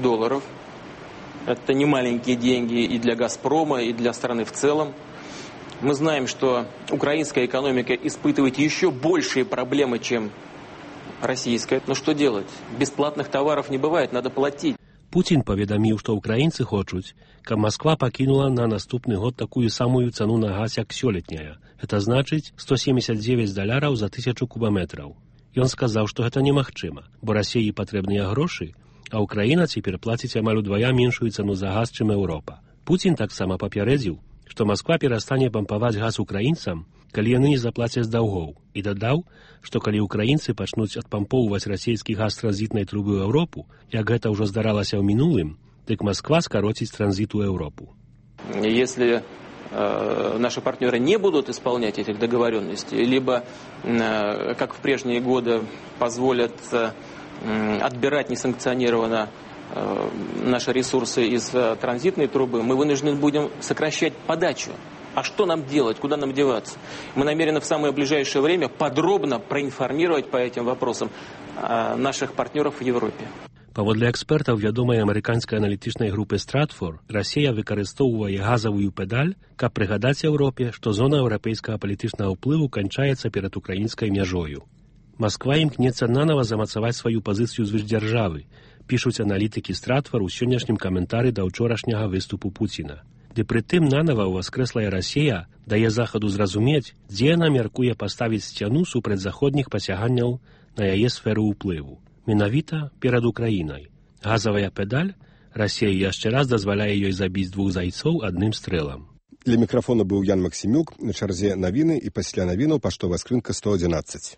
Speaker 8: Это не маленькие деньги и для «Газпрома», и для страны в целом. Мы знаем, что украинская экономика испытывает еще большие проблемы, чем российская. Но что делать? Бесплатных товаров не бывает, надо платить.
Speaker 7: Пуцін паведаміў, што ўкраінцы хочуць, каб Масква пакінула на наступны год такую самую цану на газ, як сёлетняя. Это значыць $179 за 1000 кубаметраў. Ён сказаў, што гэта немагчыма, бо Расіі патрэбныя грошы, а Украіна цяпер плаціць амаль удвая меншую цану за газ, чым Еўропа. Пуцін таксама папярэдзіў, што Масква перастане пампаваць газ украінцам, калі яны не заплацяць даўгоў, і дадаў, што калі украінцы пачнуць адпампоўваць расійскі газ транзітнай трубы ў Еўропу, як гэта ўжо здаралася ў минулым, дык Масква скароціць транзит у Европу.
Speaker 8: Если наши партнеры не будут исполнять этих договоренностей, либо, как в прежние годы, позволят отбирать несанкционированно наши ресурсы из транзитной трубы, мы вынуждены будем сокращать подачу. А что нам делать, куда нам деваться? Мы намерены в самое ближайшее время подробно проинформировать по этим вопросам наших партнеров в Европе.
Speaker 7: Паводле экспертаў вядомай амерыканскай аналітычнай групы Stratfor, Расія выкарыстоўвае газавую педаль, каб прыгадаць Еўропе, што зона еўрапейскага палітычнага ўплыву канчаецца перад украінскай мяжою. Масква імкнецца нанава замацаваць сваю пазіцыю звыш дзяржавы, пішуць аналітыкі Stratfor у сённяшнім каментары да ўчорашняга выступу Пуціна. Ды прытым нанава ўваскрэслая Расія дае захаду зразумець, дзе яна мяркуе паставіць сцяну супраць заходніх пасяганняў на яе сферу ўплыву. Менавіта перад Украінай. Газавая педаль, Расія яшчэ раз дазваляе ёй забіць двух зайцоў адным стрэлам.
Speaker 3: Для мікрафона быў Ян Максімюк, на чарзе навіны і пасля навінаў паштовая скрынка 111.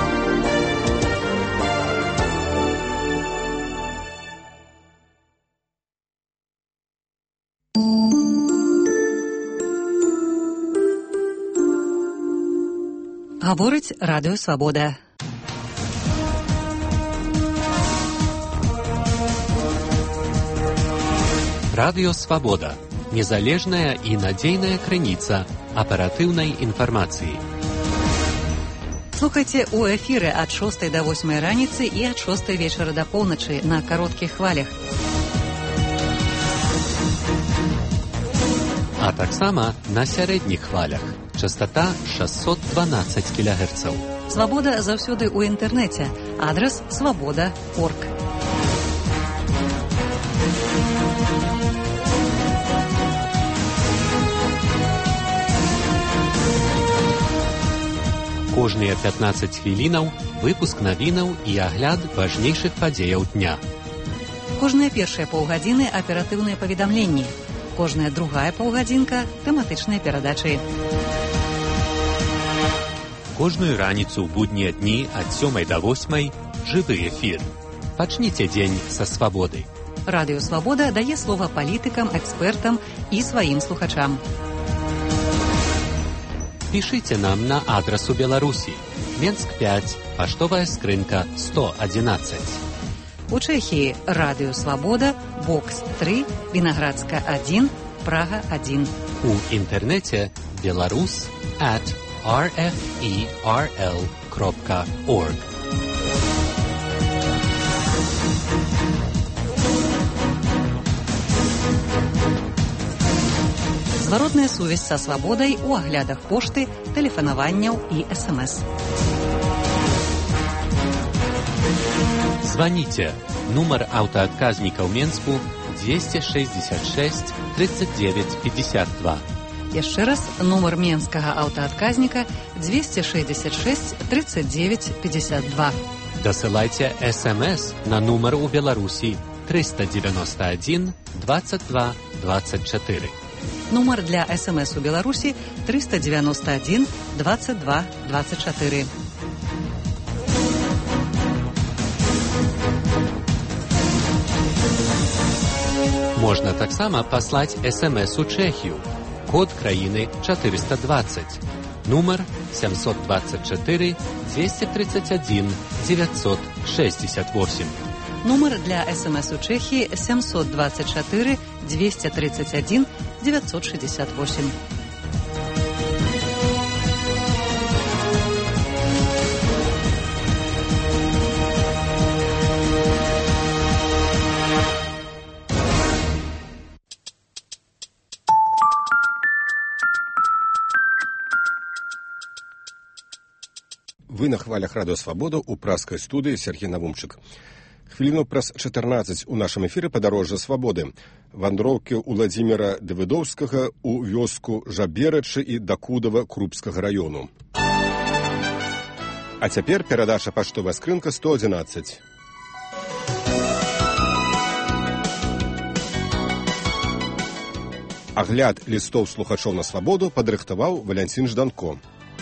Speaker 1: Гаворыць Радыё Свабода.
Speaker 2: Радыё Свабода. Незалежная і надзейная крыніца аператыўнай інфармацыі.
Speaker 1: Слухайце у эфіры ад 6 до 8 раніцы і ад 6 вечара до поўначы на кароткіх хвалях.
Speaker 2: А таксама на сярэдніх хвалях. Частота 612 кГц.
Speaker 1: Свабода заўсёды ў інтэрнэце. Адрас свабода.орг.
Speaker 2: Кожныя 15 хвілінаў выпуск навінаў і агляд важнейшых падзеяў дня.
Speaker 1: Кожныя першыя паўгадзіны аператыўныя паведамленні. Кожная другая паўгадзінка тэматычныя перадачы.
Speaker 2: Кожную раніцу ў буднія дні ад 7 до 8 жывы эфір. Пачніце дзень са свабоды.
Speaker 1: Радыё Свабода дае слова палітыкам, экспертам і сваім слухачам.
Speaker 2: Пішыце нам на адрас у Беларусі. Менск 5, паштовая скрынка 111.
Speaker 1: У Чэхіі Радыё Свабода, Бокс 3, Вінаградска 1, Прага 1.
Speaker 2: У інтэрнэце belarus@rferl.org.
Speaker 1: Зваротная сувязь са свабодай у аглядах пошты, тэлефанаванняў і СМС.
Speaker 2: Званіце. Нумар аўтаадказніка ў Менску 266 39 52.
Speaker 1: Яшчэ раз, нумар менскага аўтаадказніка 266 39 52.
Speaker 2: Дасылайце СМС на нумар у Беларусі 391 22 24.
Speaker 1: Нумар для СМС у Беларусі 391 22 24.
Speaker 2: Можна таксама паслаць СМС у Чэхію. Код краіны 420. Нумар 724 231 968.
Speaker 1: Нумар для СМС у Чэхіі 724 231 968.
Speaker 3: Вы на хвалях Радыё Свабода ў праскай студыі Сергей Навумчык. Хвіліну праз 14 у нашым эфіры падарожжа свабоды. Вандроўкі Уладзіміра Давыдоўскага ў вёску Жаберачы і Дакудава Крупскага раёну. А цяпер перадача паштовая скрынка 111. Агляд лістоў слухачоў на свабоду падрыхтаваў Валянцін Жданко.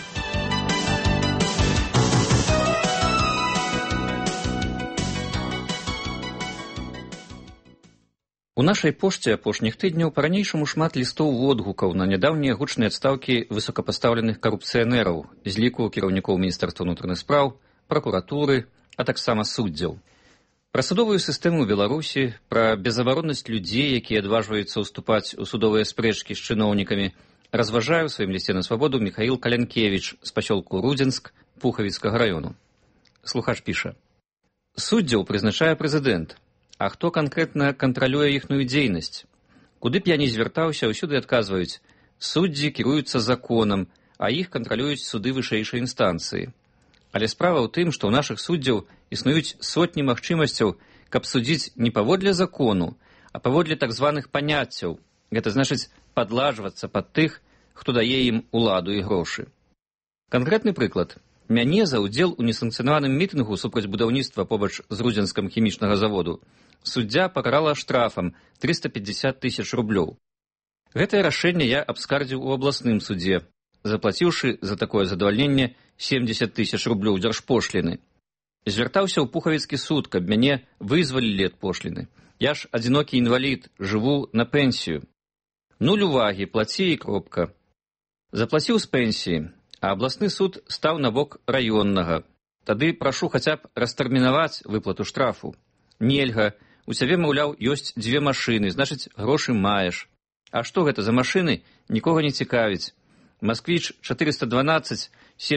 Speaker 9: У нашай пошце апошніх тыдняў па-ранейшаму шмат лістоў водгукаў на нядаўнія гучныя адстаўкі высокапастаўленых карупцыянераў з ліку кіраўнікоў Міністэрства ўнутраных спраў, пракуратуры, а таксама суддзяў. Пра судовую сістэму ў Беларусі, пра безабароннасць людзей, якія адважваюцца ўступаць у судовыя спрэчкі з чыноўнікамі, разважае ў сваім лісце на свабоду Михаил Калянкевич з пасёлку Рудзенск Пухавіцкага раёну. Слухач піша: суддзяў прызначае прэзідэнт, а хто канкрэтна кантралюе іхную дзейнасць? Куды б я не звяртаўся, ўсюды адказваюць: суддзі кіруюцца законам, а іх кантралююць суды вышэйшай інстанцыі. Але справа ў тым, што ў нашых суддзяў існуюць сотні магчымасцяў, каб судзіць не паводле закону, а паводле так званых паняццяў. Гэта значыць падладжвацца пад тых, хто дае ім уладу і грошы. Канкрэтны прыклад. Мяне за ўдзел у несанкцыянаваным мітынгу супраць будаўніцтва побач з Рудзенскам хімічнага заводу суддзя пакарала штрафам 350 000 рублёў. Гэтае рашэнне я абскардзіў у абласным судзе, заплаціўшы за такое задавальненне 70 000 рублёў дзяржпошліны. Звяртаўся ў Пухавіцкі суд, каб мяне вызвалілі ад пошліны. Я ж адзінокі інвалід, жыву на пенсію. Нуль увагі, плаці і кропка. Заплаціў з пенсіі, а абласны суд стаў на бок раённага. Тады прашу хаця б растэрмінаваць выплату штрафу. Нельга, у цябе, маўляў, ёсць 2 машыны, значыць, грошы маеш. А што гэта за машыны, нікога не цікавіць. Москвіч 412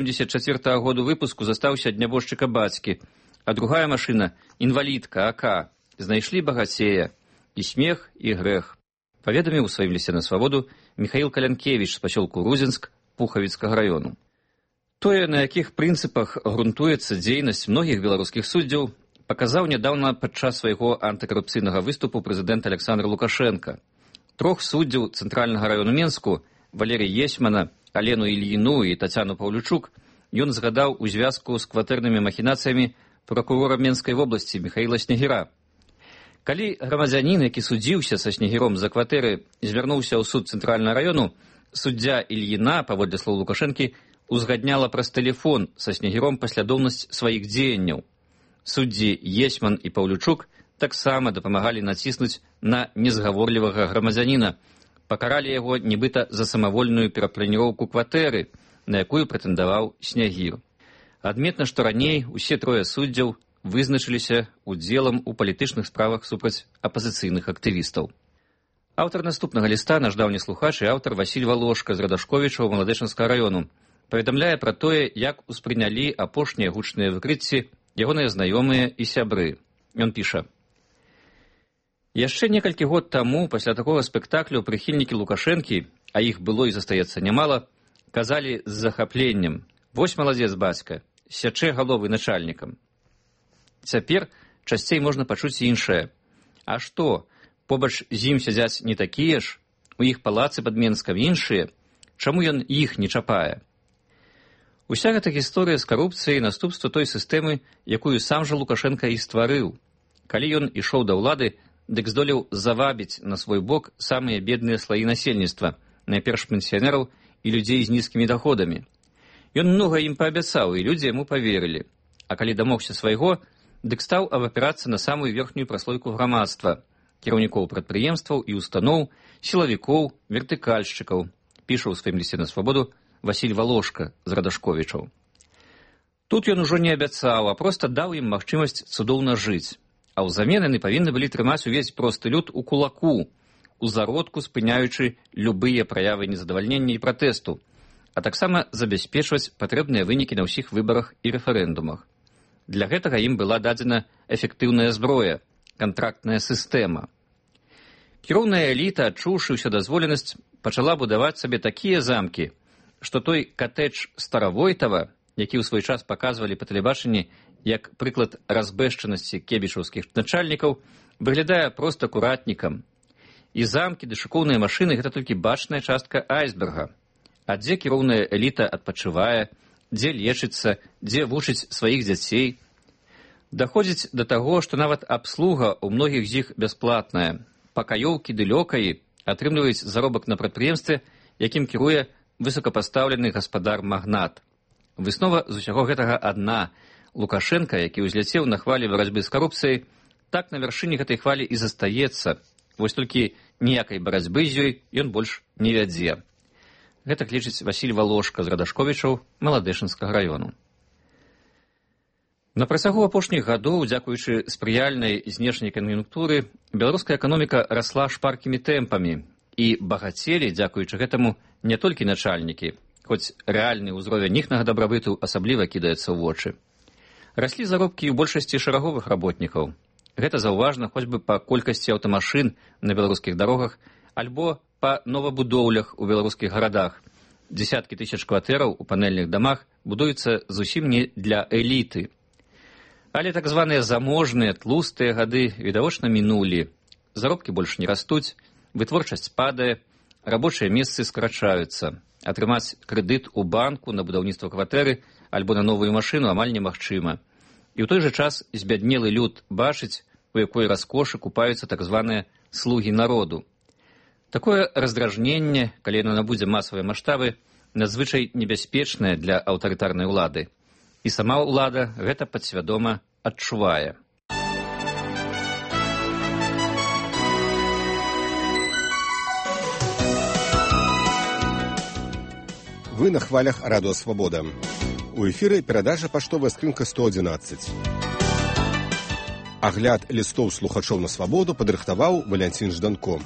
Speaker 9: 74-го году выпуску застаўся ад нябожчыка бацькі, а другая машына, інвалідка, АК, знайшлі багацея. І смех, і грэх. Паведаміў у сваім лісце на свабоду Михаил Калянкевич з пасёлку Рудзенск Пухавіцкага раёну. Тое, на якіх прынцыпах грунтуецца дзейнасць многіх беларускіх суддзяў, паказаў нядаўна падчас свайго антыкарупцыйнага выступу прэзідэнт Александр Лукашенко. 3 суддзяў Цэнтральнага раёну Менску, Валерия Есмана, Алену Ільіну і Тацяну Паўлючук, ён згадаў у звязку з кватэрнымі махінацыямі пракурора Менскай вобласці Михаила Снегіра. Калі грамадзянін, які судзіўся са Снегіром за кватэры, звярнуўся ў суд Цэнтральнага раёну, суддзя Ільіна, паводле слоў Лукашэнкі, узгадняла праз тэлефон са Снегіром паслядоўнасць сваіх дзеянняў. Суддзі Есман і Паўлючук таксама дапамагалі націснуць на незгаворлівага грамадзяніна, пакаралі яго нібыта за самавольную перапланіроўку кватэры, на якую прэтэндаваў Снегір. Адметна, што раней усе 3 суддзяў вызначыліся удзелам у палітычных справах супраць апазіцыйных актывістаў. Аўтар наступнага ліста, наш даўні слухач і аўтар Васіль Валошка з Радашковіча ў Маладэшынскага раёну, паведамляе пра тое, як успрынялі апошнія гучныя выкрыцці ягоныя знаёмыя і сябры. Ён піша: яшчэ некалькі год таму, пасля такога спектаклю, прыхільнікі Лукашэнкі, а іх было і застаецца нямала, казалі з захапленнем: «Вось маладзец бацька, сячэ галовы начальнікам». Цяпер часцей можна пачуць іншае. А што, побач з ім сядзяць не такія ж? У іх палацы пад Менскам іншыя? Чаму ён іх не чапае? Уся гэта гісторыя з карупцыяй наступства той сістэмы, якую сам жа Лукашенка і стварыў. Калі ён ішоў да ўлады, дык здолеў завабіць на свой бок самыя бедныя слаі насельніцтва, найперш пенсіянераў і людзей з нізкімі даходамі. Ён многа ім паабяцаў, і людзі яму паверылі. А калі дамогся свайго, дык стаў абапірацца на самую верхнюю праслойку грамадства, кіраўнікоў прадпрыемстваў і устаноў, сілавікоў, вертыкальшчыкаў, піша ў сваім лісце на свабоду Васіль Валошка з Радашковічаў. Тут ён ужо не абяцаў, а проста даў ім магчымасць цудоўна жыць. А ўзамен яны павінны былі трымаць увесь просты люд у кулаку, у зародку спыняючы любыя праявы незадавальнення і пратэсту, а таксама забяспечваць патрэбныя вынікі на ўсіх выбарах і рэферэндумах. Для гэтага ім была дадзена эфектыўная зброя, кантрактная сістэма. Кіроўная эліта, адчуўшы ўсю дазволенасць, пачала будаваць сабе такія замкі, што той катэдж Старавойтава, які ў свой час паказвалі па тэлебачанні як прыклад разбэшчанасці кебічаўскіх начальнікаў, выглядае проста куратнікам. І замкі ды шыкоўныя машыны – гэта толькі бачная частка айсберга. А дзе кіроўная эліта адпачывае, дзе лечыцца, дзе вучыць сваіх дзяцей? Даходзіць да таго, што нават абслуга ў многіх з іх бясплатная. Пакаёўкі ды лёкаі атрымліваюць заробак на прадпрыемстве, якім кіруе высокапастаўлены гаспадар-магнат. Выснова з усяго гэтага адна. Лукашенка, які ўзляцеў на хвалі барацьбы з карупцыяй, так на вяршыні гэтай хвалі і застаецца. Вось толькі ніякай барацьбы з ёй ён больш не вядзе. Гэтак лічыць Васіль Валошка з Радашковічаў Маладэшынскага раёну. На працягу апошніх гадоў, дзякуючы спрыяльнай знешняй кан'юнктуры, беларуская эканоміка расла шпаркімі тэмпамі, і багацелі, дзякуючы гэтаму, не толькі начальнікі, хоць рэальны ўзровень іхнага дабрабыту асабліва кідаецца ў вочы. Раслі заробкі ў большасці шараговых работнікаў. Гэта заўважна хоць бы па колькасці аўтамашын на беларускіх дарогах альбо па новабудоўлях у беларускіх гарадах. Дзесяткі тысяч кватэраў у панэльных дамах будуюцца зусім не для эліты. Але так званыя заможныя, тлустыя гады відавочна мінулі. Заробкі больш не растуць, вытворчасць падае, рабочыя месцы скарачаюцца. Атрымаць крэдыт у банку на будаўніцтва кватэры альбо на новую машыну амаль немагчыма. І ў той жа час збяднелы люд бачыць, у якой раскошы купаюцца так званыя слугі народу. Такое раздражненне, калі яно набудзе масавыя маштабы, надзвычай небяспечнае для аўтарытарнай улады. І сама ўлада гэта падсвядома адчувае.
Speaker 3: Вы на хвалях Радио Свобода. У эфіры перадача паштовая скрынка 111. Агляд лістоў слухачоў на свабоду падрыхтаваў Валянцін Жданко.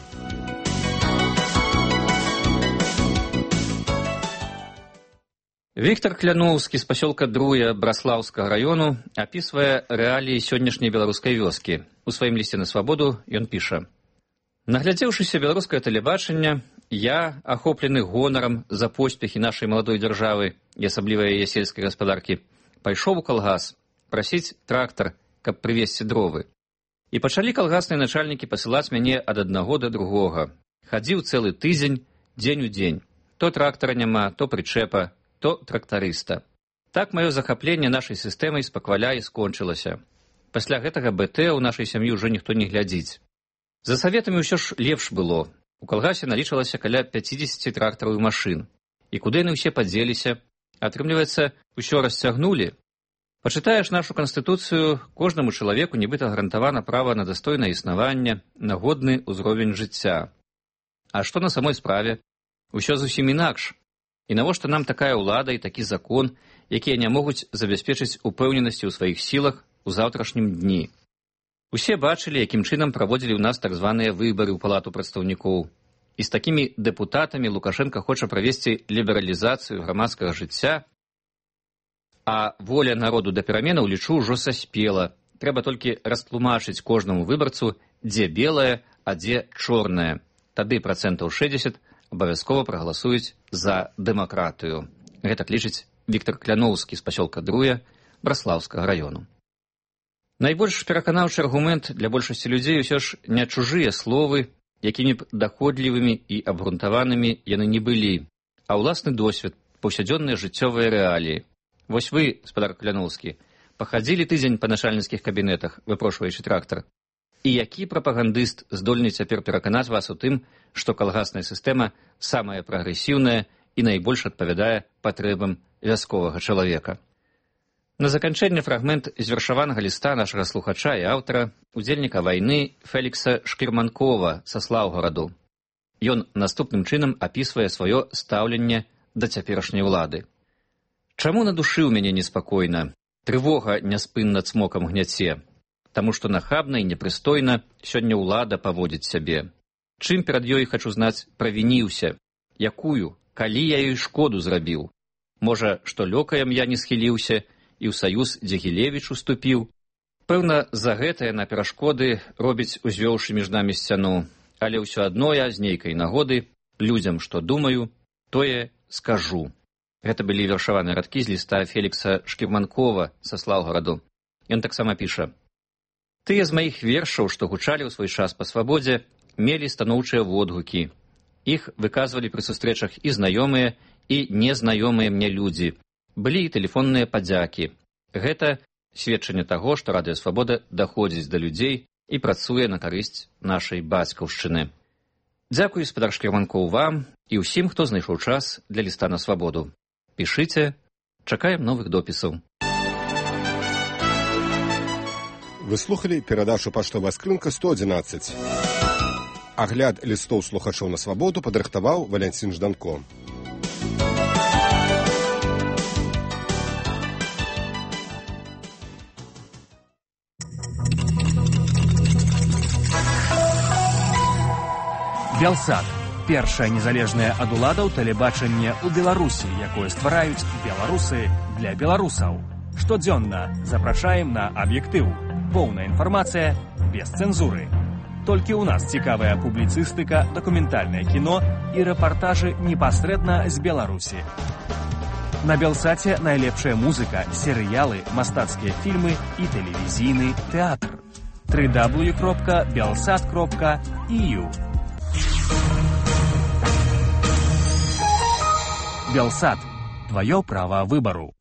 Speaker 9: Віктор Кляноўскі з пасёлка Друя Браслаўскага раёну апісвае рэаліі сённяшняй беларускай вёскі. У сваім лісце на свабоду ён піша: «Наглядзеўшыся беларускае тэлебачанне, я, ахоплены гонарам за поспехі нашай маладой дзяржавы і асабліва яе сельскай гаспадаркі, пайшоў у калгас прасіць трактар, каб прывезці дровы. І пачалі калгасныя начальнікі пасылаць мяне ад аднаго да другога. Хадзіў цэлы тыдзень, дзень у дзень. То трактара няма, то прычэпа, то трактарыста. Так маё захапленне нашай сістэмай спакваля і скончылася. Пасля гэтага БТ ў нашай сям'і ўжо ніхто не глядзіць. За саветамі ўсё ж лепш было. У калгасе налічылася каля 50 трактараў і машын. І куды яны ўсе падзеліся? Атрымліваецца, усё расцягнулі. Пачытаеш нашу канстытуцыю, кожнаму чалавеку нібыта гарантавана права на дастойнае існаванне, на годны ўзровень жыцця. А што на самой справе? Усё зусім інакш. І навошта нам такая ўлада і такі закон, якія не могуць забяспечыць упэўненасці ў сваіх сілах у заўтрашнім дні? Усе бачылі, якім чынам праводзілі ў нас так званыя выбары ў палату прадстаўнікоў. І з такімі дэпутатамі Лукашенка хоча правесці лібералізацыю грамадскага жыцця, а воля народу да пераменаў, лічу, ўжо саспела. Трэба толькі растлумачыць кожнаму выбарцу, дзе белае, а дзе чорнае. Тады 60% абавязкова прагаласуюць за дэмакратыю. Гэтак лічыць Віктор Кляноўскі з пасёлка Друя Браслаўскага раёну. Найбольш пераканаўчы аргумент для большасці людзей усё ж не чужыя словы, якімі б даходлівымі і абгрунтаванымі яны не былі, а ўласны досвед, паўсядзённыя жыццёвыя рэаліі. Вось вы, спадар Кляноўскі, пахадзілі тыдзень па начальніцкіх кабінетах, выпрошваючы трактар. І які прапагандыст здольны цяпер пераканаць вас у тым, што калгасная сістэма самая прагрэсіўная і найбольш адпавядае патрэбам вясковага чалавека? На заканчэнне фрагмент з вершаванага ліста нашага слухача і аўтара, удзельніка вайны Фелікса Шкірманкова са Слаўгараду. Ён наступным чынам апісвае сваё стаўленне да цяперашняй улады. Чаму на душы ў мяне неспакойна? Трывога няспынна цмокам гняце. Таму што нахабна і непрыстойна сёння ўлада паводзіць сябе. Чым перад ёй, хачу знаць, правініўся? Якую? Калі я ёй шкоду зрабіў? Можа, што лёкаем я не схіліўся і ў саюз Дзягілевіч уступіў? Пэўна, за гэта яна перашкоды робіць, узвёўшы між намі сцяну. Але ўсё адно я з нейкай нагоды людзям, што думаю, тое скажу. Гэта былі вершаваныя радкі з ліста Фелікса Шкірманкова са Слаўгараду. Ён таксама піша: «Тыя з маіх вершаў, што гучалі ў свой час па свабодзе, мелі станоўчыя водгукі. Іх выказвалі пры сустрэчах і знаёмыя, і незнаёмыя мне людзі. Былі і тэлефонныя падзякі. Гэта сведчанне таго, што Радыё Свабода даходзіць да людзей і працуе на карысць нашай бацькаўшчыны. Дзякуй, спадар Шкірманкоў, вам і ўсім, хто знайшоў час для ліста на свабоду. Пішыце, чакаем новых допісаў».
Speaker 3: Вы слухали перадачу «Паштовая скрынка 111». Агляд лістоў слухачоў на свабоду падрыхтаваў Валянцін Жданко.
Speaker 10: Белсат. Першае незалежнае ад уладаў тэлебачанне ў Беларусі, якое ствараюць беларусы для беларусаў. Штодзённа запрашаем на аб'ектыў. Поўная інфармацыя без цэнзуры. Толькі ў нас цікавая публіцыстыка, дакументальнае кіно і рэпартажы непасрэдна з Беларусі. На Белсаце найлепшая музыка, серыялы, мастацкія фільмы і тэлевізійны тэатр. www.belsat.eu Белсат. Твое право выбору.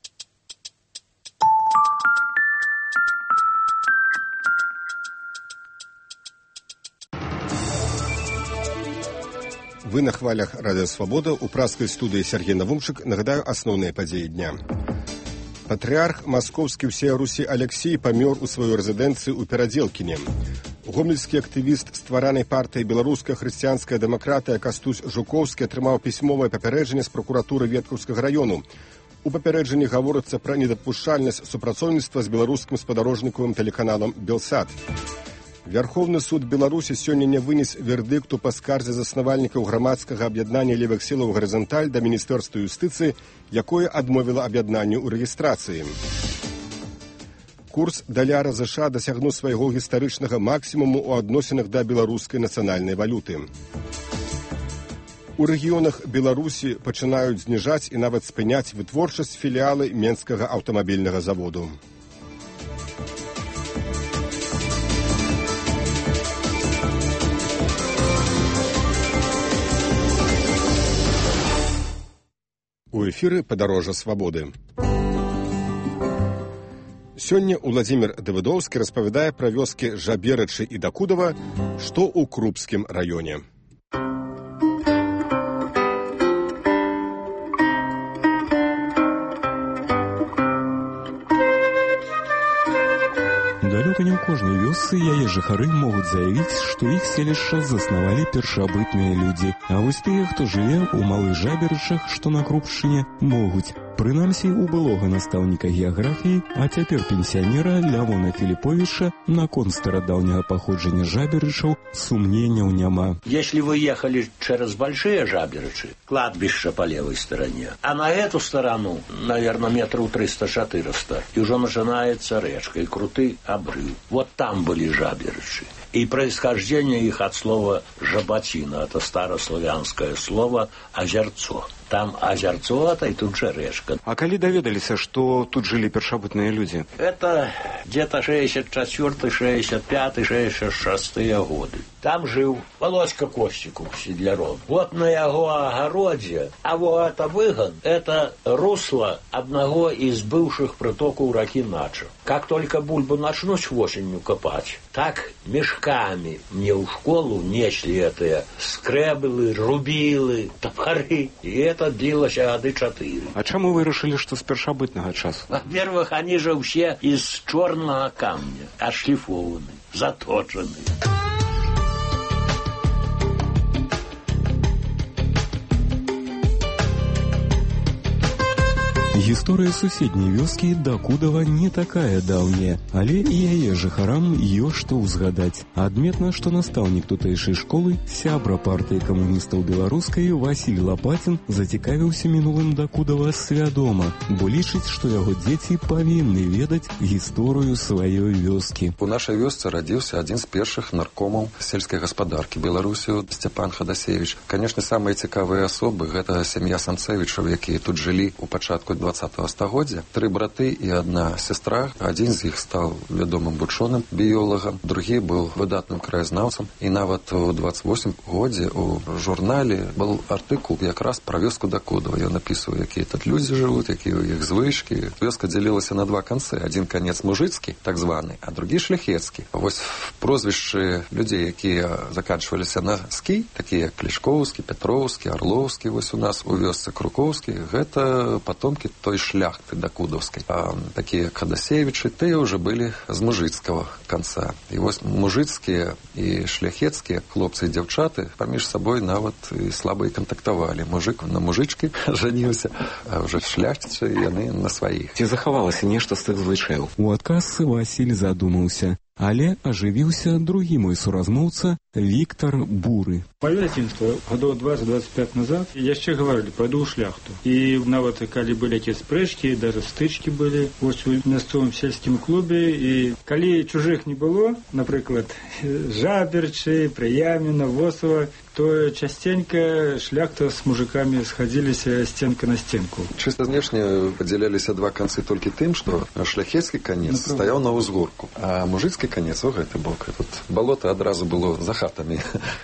Speaker 3: Вы на хвалях Радио Свобода. У праской студии Сергей Навумчик. Нагадаю основные подеи дня. Патрыарх Московский всей Руси Алексей помер у свою резиденцию у Пераделкине. Гомельский активист стваранай партии «Белорусская христианская демократия» Кастусь Жуковский атрымаў пісьмовае папярэджанне з прокуратуры Веткаўскага району. У папярэджанні гаворыцца пра недапушчальнасць супрацоўніцтва з беларускім спадарожнікавым тэлеканалам «Белсат». Верховны суд Беларусі сёння не вынес вердыкту па скарзе заснавальнікаў грамадскага аб'яднання левых сілаў «Гарызанталь» да Міністэрства юстыцыі, якое адмовіла аб'яднанню ў рэгістрацыі. Курс даляра США дасягнуў свайго гістарычнага максімуму ў адносінах да беларускай нацыянальнай валюты. У рэгіёнах Беларусі пачынаюць зніжаць і нават спыняць вытворчасць філіалы Менскага аўтамабільнага заводу. У эфіры «Падарожжа свабоды». Сёння Уладзімір Давыдоўскі распавядае пра вёскі Жаберачы і Дакудава, што ў Крупскім раёне.
Speaker 11: Далёка не ў кожнай вёсцы яе жыхары могуць заявіць, што іх селішча заснавалі першабытныя людзі. А вось тыя, хто жыве ў малых Жаберачах, што на Крупшчыне, могуць. Прынамсі, у былога настаўніка геаграфіі, а цяпер пенсіянера Лявона Філіповіча наконт старадаўняга паходжання Жаберачаў сумненняў няма.
Speaker 12: Если вы ехали через большие Жаберачи, кладбище по левой стороне, а на эту сторону, наверное, метров 300-400, и уже начинается речка и крутый обрыв. Вот там были Жаберачи. И происхождение их от слова «жаботина». Это старославянское слово «озерцо». Там озерцо, и тут же речка.
Speaker 11: А калі даведаліся, што тут жылі першабытныя людзі?
Speaker 12: Это где-то 64, 65, 66 годы. Там жил Володька Костиков, Седляров. Вот на его огороде, а вот это выгон, это русло одного из бывших притоков реки Нача. Как только бульбу начнут осенью копать, так мешками мне в школу несли это скребелы, рубилы, топоры. И это длилось годы 4.
Speaker 11: А чему вы решили, что с першабытного часу?
Speaker 12: Во-первых, они же все из черного камня, ошлифованы, заточены.
Speaker 11: Гісторыя суседняй вёскі Дакудава не такая даўняя, але і яе жыхарам ёсць што ўзгадаць. Адметна, што настаўнік тутэйшай школы, сябра партыі камуністаў беларускай Васіль Лапацін зацікавіўся мінулым Дакудава свядома, бо лічыць, што яго дзеці павінны ведаць гісторыю сваёй вёскі.
Speaker 13: У нашай вёсцы радзіўся адзін з першых наркомаў сельскай гаспадаркі Беларусі Сцяпан Хадасевіч. Канешне, самыя цікавыя асобы гэта сям'я Санцэвічаў, якія тут жылі ў пачатку 20-го стагоддзя. 3 браты і 1 сестра. Адзін з іх стаў вядомым вучоным біёлагам, другі быў выдатным краязнаўцам, і нават у 28 годзе у журнале был артыкул якраз пра вёску Дакудава. Ён напісваў, якія тут людзі жывуць, якія ў іх звычкі. Вёска дзялілася на 2 канцы. Адзін канец мужыцкі, так званы, а другі шляхецкі. Вось прозвішчы людзей, якія заканчваліся на скі, такія як Клішкоўскі, Петроўскі, Арлоўскі, вось у нас у вёсцы Крукоўскі, гэта патомкі той шляхты дакудаўскай. А такія як Хадасевічы, тыя ўжо былі з мужыцкага канца. І вось мужыцкія і шляхецкія хлопцы і дзяўчаты паміж сабой нават і слаба і кантактавалі. Мужык на мужычкі жаніўся, а ўжо шляхціцы яны на сваіх.
Speaker 11: Ці захавалася нешта з тых звычаяў? У адказ Васіль задумаўся. Але ажывіўся другі мой суразмоўца Віктор Буры.
Speaker 14: Маё дзяцінства гадоў 20-25 назад яшчэ гаварылі, пайду ў шляхту. І нават калі былі якія спрэчкі, даже стычкі былі у мясцовым сельскім клубе, і калі чужых не было, напрыклад, Жаберчы, Прыяміна, Восова, то частенько шляхта с мужиками сходились стенка на стенку.
Speaker 13: Чисто внешне поделялись два концы только тем, что шляхецкий конец стоял на узгорку, а мужицкий конец у гэты бок. Тут болото одразу было за хатами.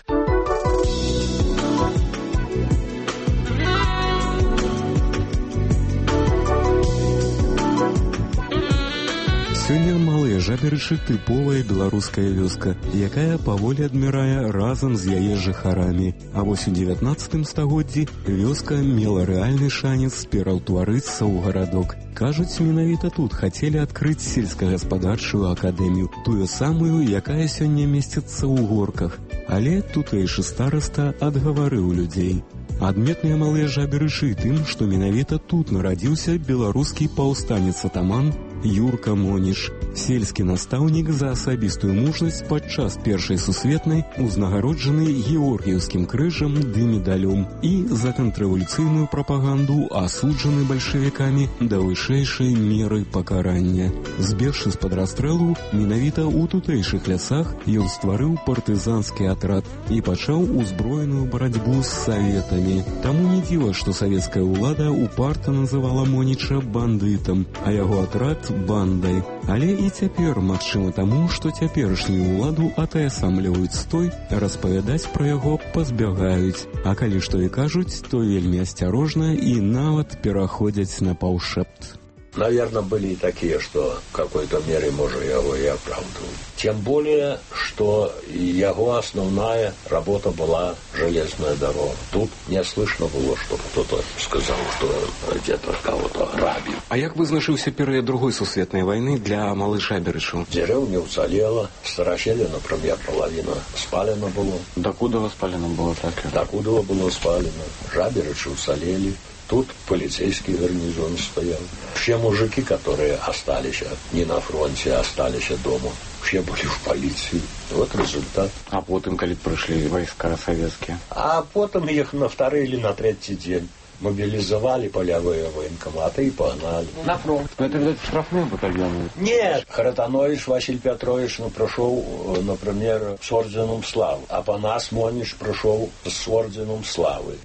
Speaker 11: Сёння Малыя Жаберычы тыповая беларуская вёска, якая паволі адмірае разам з яе жыхарамі. А вось у 19 стагоддзі вёска мела рэальны шанец пераўтварыцца ў гарадок. Кажуць, менавіта тут хацелі адкрыць сельскагаспадарчую акадэмію, тую самую, якая сёння месціцца ў горках. Але тутэйшы стараста адгаварыў людзей. Адметныя Малыя Жаберычы тым, што менавіта тут нарадзіўся беларускі паўстанец-атаман Юрка Моніш, сельскі настаўнік за асабістую мужнасць падчас Першай сусветнай, узнагароджаны георгіеўскім крыжам ды медалём, і за контррэвалюцыйную прапаганду асуджаны бальшавікамі да вышэйшай меры пакарання. Збегшы з-пад расстрэлу, менавіта ў тутэйшых лясах ён стварыў партызанскі атрад і пачаў узброеную барацьбу з саветамі. Таму не дзіва, што савецкая ўлада упарта называла Моніча бандытам, а яго атрад бандай. Але і цяпер магчыма таму, што цяперашнюю ўладу атаясамліваюць стой, распавядаць пра яго пазбягаюць. А калі што і кажуць, то вельмі асцярожна і нават пераходзяць на паўшэпт.
Speaker 12: Наверное, были и такие, что в какой-то мере, может, его и оправдывают. Тем более, что его основная работа была железная дорога. Тут не слышно было, чтобы кто-то сказал, что где-то кого-то грабил.
Speaker 16: А як вызначыўся перыяд другой сусветнай войны для Малых Жаберычаў?
Speaker 12: Деревня уцелела, Старощели, например, половина спалена было.
Speaker 16: Докудова спалено было так?
Speaker 12: Докудова было спалено. Жаберычи уцелели. Тут полицейский гарнизон стоял. Все мужики, которые остались не на фронте, а остались дома, все были в полиции. Вот результат.
Speaker 16: А потом, когда пришли войска советские?
Speaker 12: А потом их на второй или на третий день мобилизовали полевые военкоматы и погнали.
Speaker 16: На фронт. Это, видать, штрафные батальоны?
Speaker 12: Нет. Харатанович Василий Петрович прошел, например, с орденом славы. А Панас Мониш прошел с орденом славы.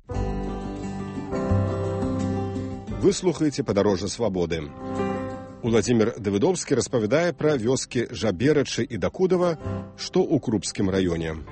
Speaker 3: Вы слухаеце «Падарожжа свабоды». Уладзімір Давыдовскі распавядае пра вёскі Жаберычы і Дакудава, што ў Крупскім раёне.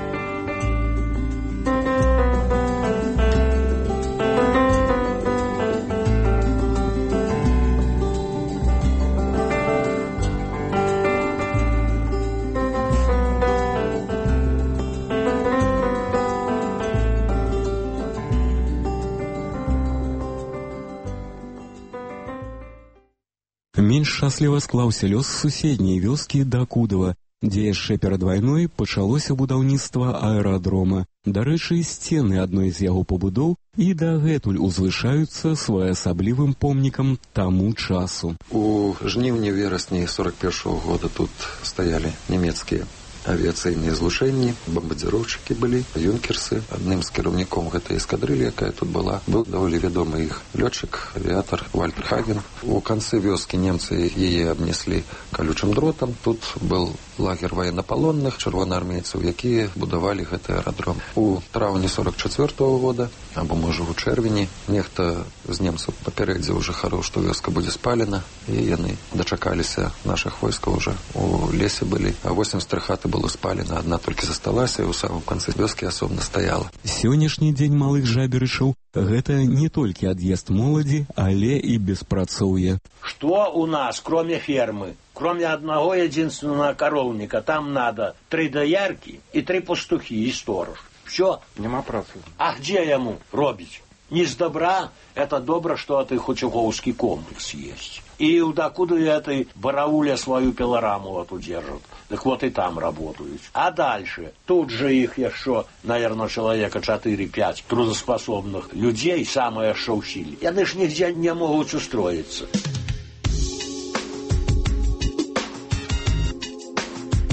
Speaker 11: Менш шчасліва склаўся лёс суседняй вёскі Дакудава, дзе яшчэ перад вайной пачалося будаўніцтва аэрадрома. Дарэчы, сцены адной з яго пабудоў і дагэтуль узвышаюцца своеасаблівым помнікам таму часу.
Speaker 13: У жніўні-верасні 41-го года тут стаялі нямецкія авіяцыйныя злучэнні, бомбардзіроўшчыкі былі, юнкерсы. Адным з кіраўнікоў гэтай эскадрылі, якая тут была, быў даволі вядомы іх лётчык, авіятар Вальтер Хаген. У канцы вёскі немцы яе абнеслі калючым дротам. Тут был лагер военнопалонных, чырвонаармейцаў, якія будавалі гэты аэрадром. У траўні 44-го года, або, можа, у чэрвені, нехта з немцаў папярэдзіў жыхароў, што вёска будзе спалена, і яны дачакаліся нашых войскаў уже. У лесе былі, а 83 хаты было спалена, адна толькі засталася, і ў самым канцы вёскі асобна стаяла.
Speaker 11: Сённяшні дзень Малых Жаберычаў – гэта не толькі ад'езд моладзі, але і беспрацоўе.
Speaker 12: Что у нас, кроме фермы? Кроме одного единственного коровника, там надо 3 доярки и 3 пастухи и сторож. Все.
Speaker 16: Нема працы.
Speaker 12: А где ему робить? Не с добра, это добро, что это Хочуговский комплекс есть. И докуда этой барауля свою пилораму вот удержат. Так вот и там работают. А дальше, тут же их еще, наверное, человека 4-5 трудоспособных людей, самое что усилие. И они ж нигде не могут устроиться.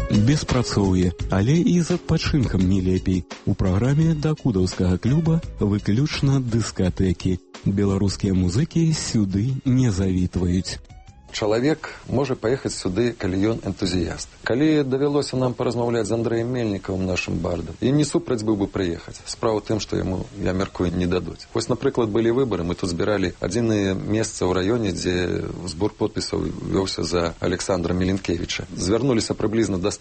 Speaker 11: Беспрацоўе, але і з адпачынкам не лепей. У праграме дакудаўскага клуба выключна дыскатэкі. Беларускія музыкі сюды не завітваюць.
Speaker 13: Чалавек можа паехаць сюды, калі ён энтузіяст. Калі давялося нам паразмаўляць з Андрэем Мельнікавым, нашым бардам, і не супраць быў бы прыехаць. Справа ў тым, што яму, я мяркую, не дадуць. Вось, напрыклад, былі выбары, мы тут збіралі адзінае месца ў раёне, дзе збор подпісаў вёўся за Александра Міленкевіча. Звярнуліся прыблізна да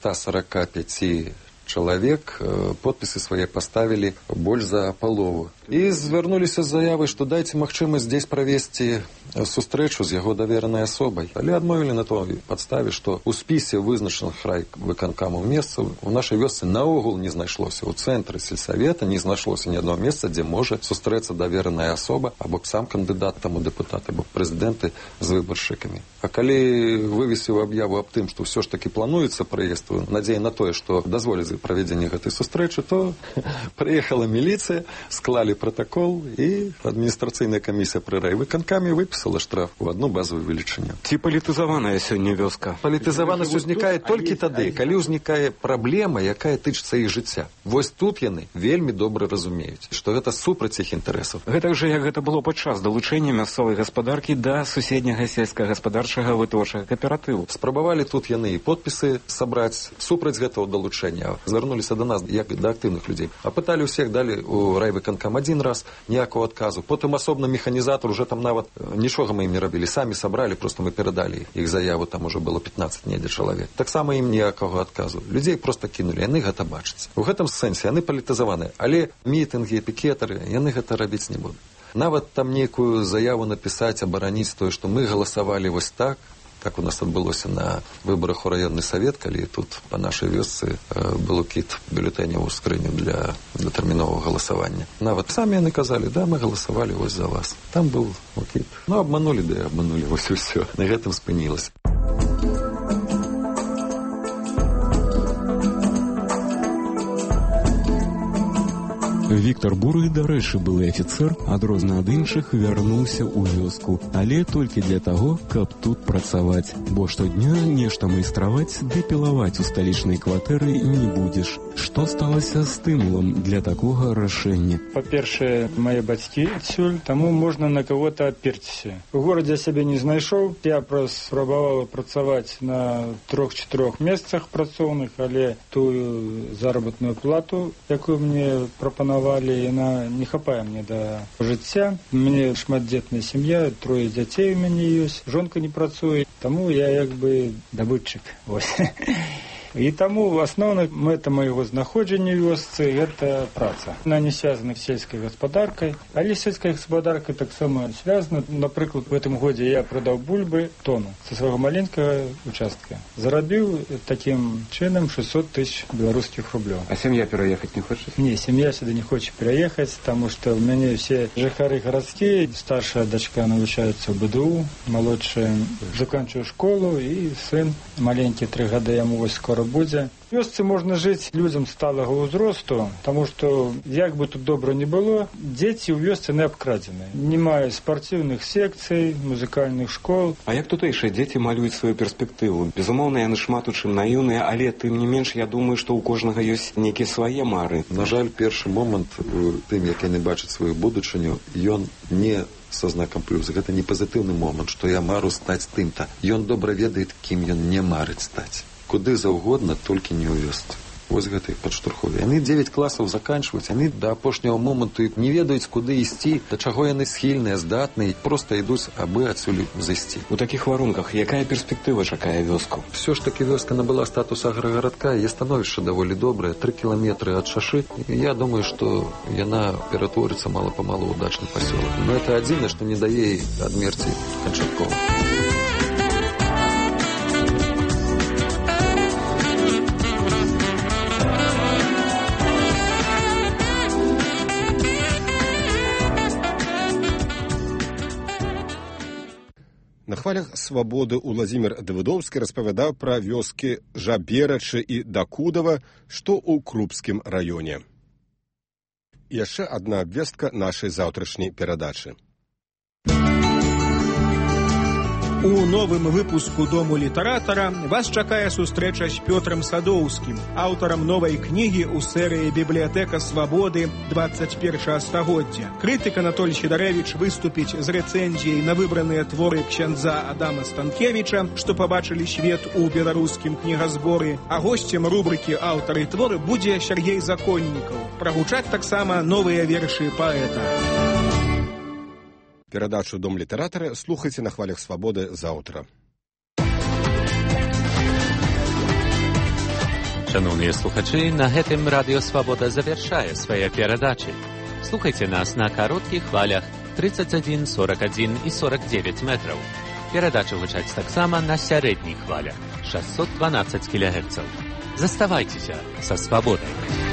Speaker 13: 145 чалавек, подпісы свае паставілі больш за палову. І звярнуліся з заявай, што дайце магчымасць здесь правесці сустрэчу з яго даверанай асобай. Але адмовілі на той падставе, што ў спісе вызначаных райвыканкамаў месцаў у нашай вёсцы наогул не знайшлося. У цэнтры сельсавета не знайшлося ні аднаго месца, дзе можа сустрэцца давераная асоба або сам кандыдат там у дэпутаты, або прэзідэнты з выбаршчыкамі. А калі вывесіў аб'яву аб тым, што ўсё ж такі плануецца прыезд, надзея на тое, што дазволяць правядзенне гэтай сустрэчы, то прыехала міліцыя, склалі протокол, і адміністрацыйная камісія пры райвыканкаме выпісала штраф у одну базовую велічыню.
Speaker 16: Ці палітызаваная сёння вёска?
Speaker 13: Палітызаванасць узнікае толькі тады, калі ўзнікае праблема, якая тычыцца іх жыцця. Вось тут яны вельмі добра разумеюць, што гэта супраць іх інтарэсаў.
Speaker 16: Гэтак жа, як гэта было падчас далучэння мясцовай гаспадаркі да суседняга сельскагаспадарчага вытворчага кааператыву.
Speaker 13: Спрабавалі тут яны і подпісы сабраць супраць гэтага далучэння. Звярнуліся да нас, як да актыўных людзей. Апыталі ўсіх, далі у райвыканкам один раз, ніякого адказу. Потым асобна механізатор, уже там нават нічога мы ім не рабілі, самі сабралі, просто мы перадалі іх заяву, там уже было 15 недзе чалавек. Таксама ім ніякага адказу. Людзей просто кінулі, яны гэта бачаць. У гэтым сэнсе яны палітызаваныя, але мітынгі, пікетары, яны гэта рабіць не будуць. Нават там нейкую заяву напісаць, абараніць тое, што мы галасавалі вось так, как у нас адбылося на выборах у районны совет, калі тут па нашай вёсцы был укід бюлетэняў у скрыню для датэрміновага галасавання. Нават самі яны казалі, да, мы галасавалі вось за вас. Там быў укід. Ну, обманулі, да і обманулі, вось і ўсё. На гэтым спынілася.
Speaker 11: Віктор Буры, дарэчы, былы афіцэр, адрозна ад іншых, вярнуўся ў вёску, але толькі для таго, каб тут працаваць, бо штодня нешта майстраваць ды пілаваць у сталічнай кватэры не будзеш. Што сталася стымулам для такога рашэння?
Speaker 14: Па-першае, мае бацькі адсюль, таму можна на кого-то аперціся. У горадзе сябе не знайшоў, я спрабавала працаваць на 3-4 месцах працоўных, але тую заработную плату, якую мне прапанавалі, яна не хапае мне да жыцця. У мяне шматдзетная сям'я, 3 дзяцей у мяне ёсць, жонка не працуе, таму я як бы дабытчык. І таму асноўная мэта майго знаходжання ў вёсцы – гэта праца. Она не связана з сельскай гаспадаркай, але сельская гаспадарка таксама связана. Напрыклад, в этом годзе я прадаў бульбы тону са свайго маленькага участка. Зарабіў такім чынам 600 тысяч беларускіх рублёў.
Speaker 16: А сям'я пераехаць не хоча?
Speaker 14: Не, сям'я сюды не хоча пераехаць, таму што ў мяне все жыхары гарадскія. Старшая дачка навучаецца ў БДУ, малодшая заканчвае школу, і сын маленькі 3 гады, яму вось скоро будзе. В вёсцы можна жыць людзям сталага ўзросту, таму што, як бы тут добра не было, дзеці ў вёсцы не абкрадзены. Немає спартыўных секцый, музыкальных школ.
Speaker 16: А як тутэйшыя дзеці малююць сваю перспектыву? Безумоўна, яны шмат у чым наіўныя, але тым не менш, я думаю, што ў кожнага ёсць нейкія свае мары.
Speaker 13: На жаль, першы момант у тым, як яны бачаць сваю будучыню, ён не са знакам плюс. Гэта не пазітыўны момант, што я мару стаць тым-то. Ён добра ведае, кім ён не марыць стаць. Куды заўгодна, толькі не ў вёсцы. Вось гэта іх падштурхове. Яны 9 класаў заканчваюць, яны да апошняга моманту не ведаюць, куды ісці, да чаго яны схільныя, здатныя, проста ідуць, абы адсюль зайсці.
Speaker 16: У такіх варунках якая перспектыва чакае вёску?
Speaker 13: Всё ж такі вёска набыла статус аграгарадка, яе становішча даволі добрае, 3 кіламетры ад шашы. Я думаю, што яна ператворыцца мала-памалу ў дачны пасёлак. Но это адзінае, што не дае ей адмерці канчаткова.
Speaker 3: На хвалях свабоды Уладзімір Давыдоўскі распавядаў пра вёскі Жаберачы і Дакудава, што ў Крупскім раёне. Яшчэ адна абвестка нашай заўтрашняй перадачы.
Speaker 17: У новым выпуску «Дому літаратара» вас чакае сустрэча з Пётрам Садоўскім, аўтарам новай кнігі ў серыі «Бібліятэка свабоды. 21 стагоддзя». Крытык Анатоль Сідарэвіч выступіць з рэцэнзіяй на выбраныя творы ксяндза Адама Станкевіча, што пабачылі свет у беларускім кнігазборы, а госцем рубрыкі «Аўтары творы» будзе Сергей Законнікаў. Прагучаць таксама новыя вершы паэта.
Speaker 3: Перадачу «Дом літаратара» слухайце на хвалях свабоды заўтра.
Speaker 2: Шановныя слухачы, на гэтым радыё «Свабода» завяршае свае перадачы. Слухайце нас на кароткіх хвалях 31, 41 і 49 метраў. Перадачы гучаць таксама на сярэдніх хвалях 612 кГц. Заставайцеся са свабодай.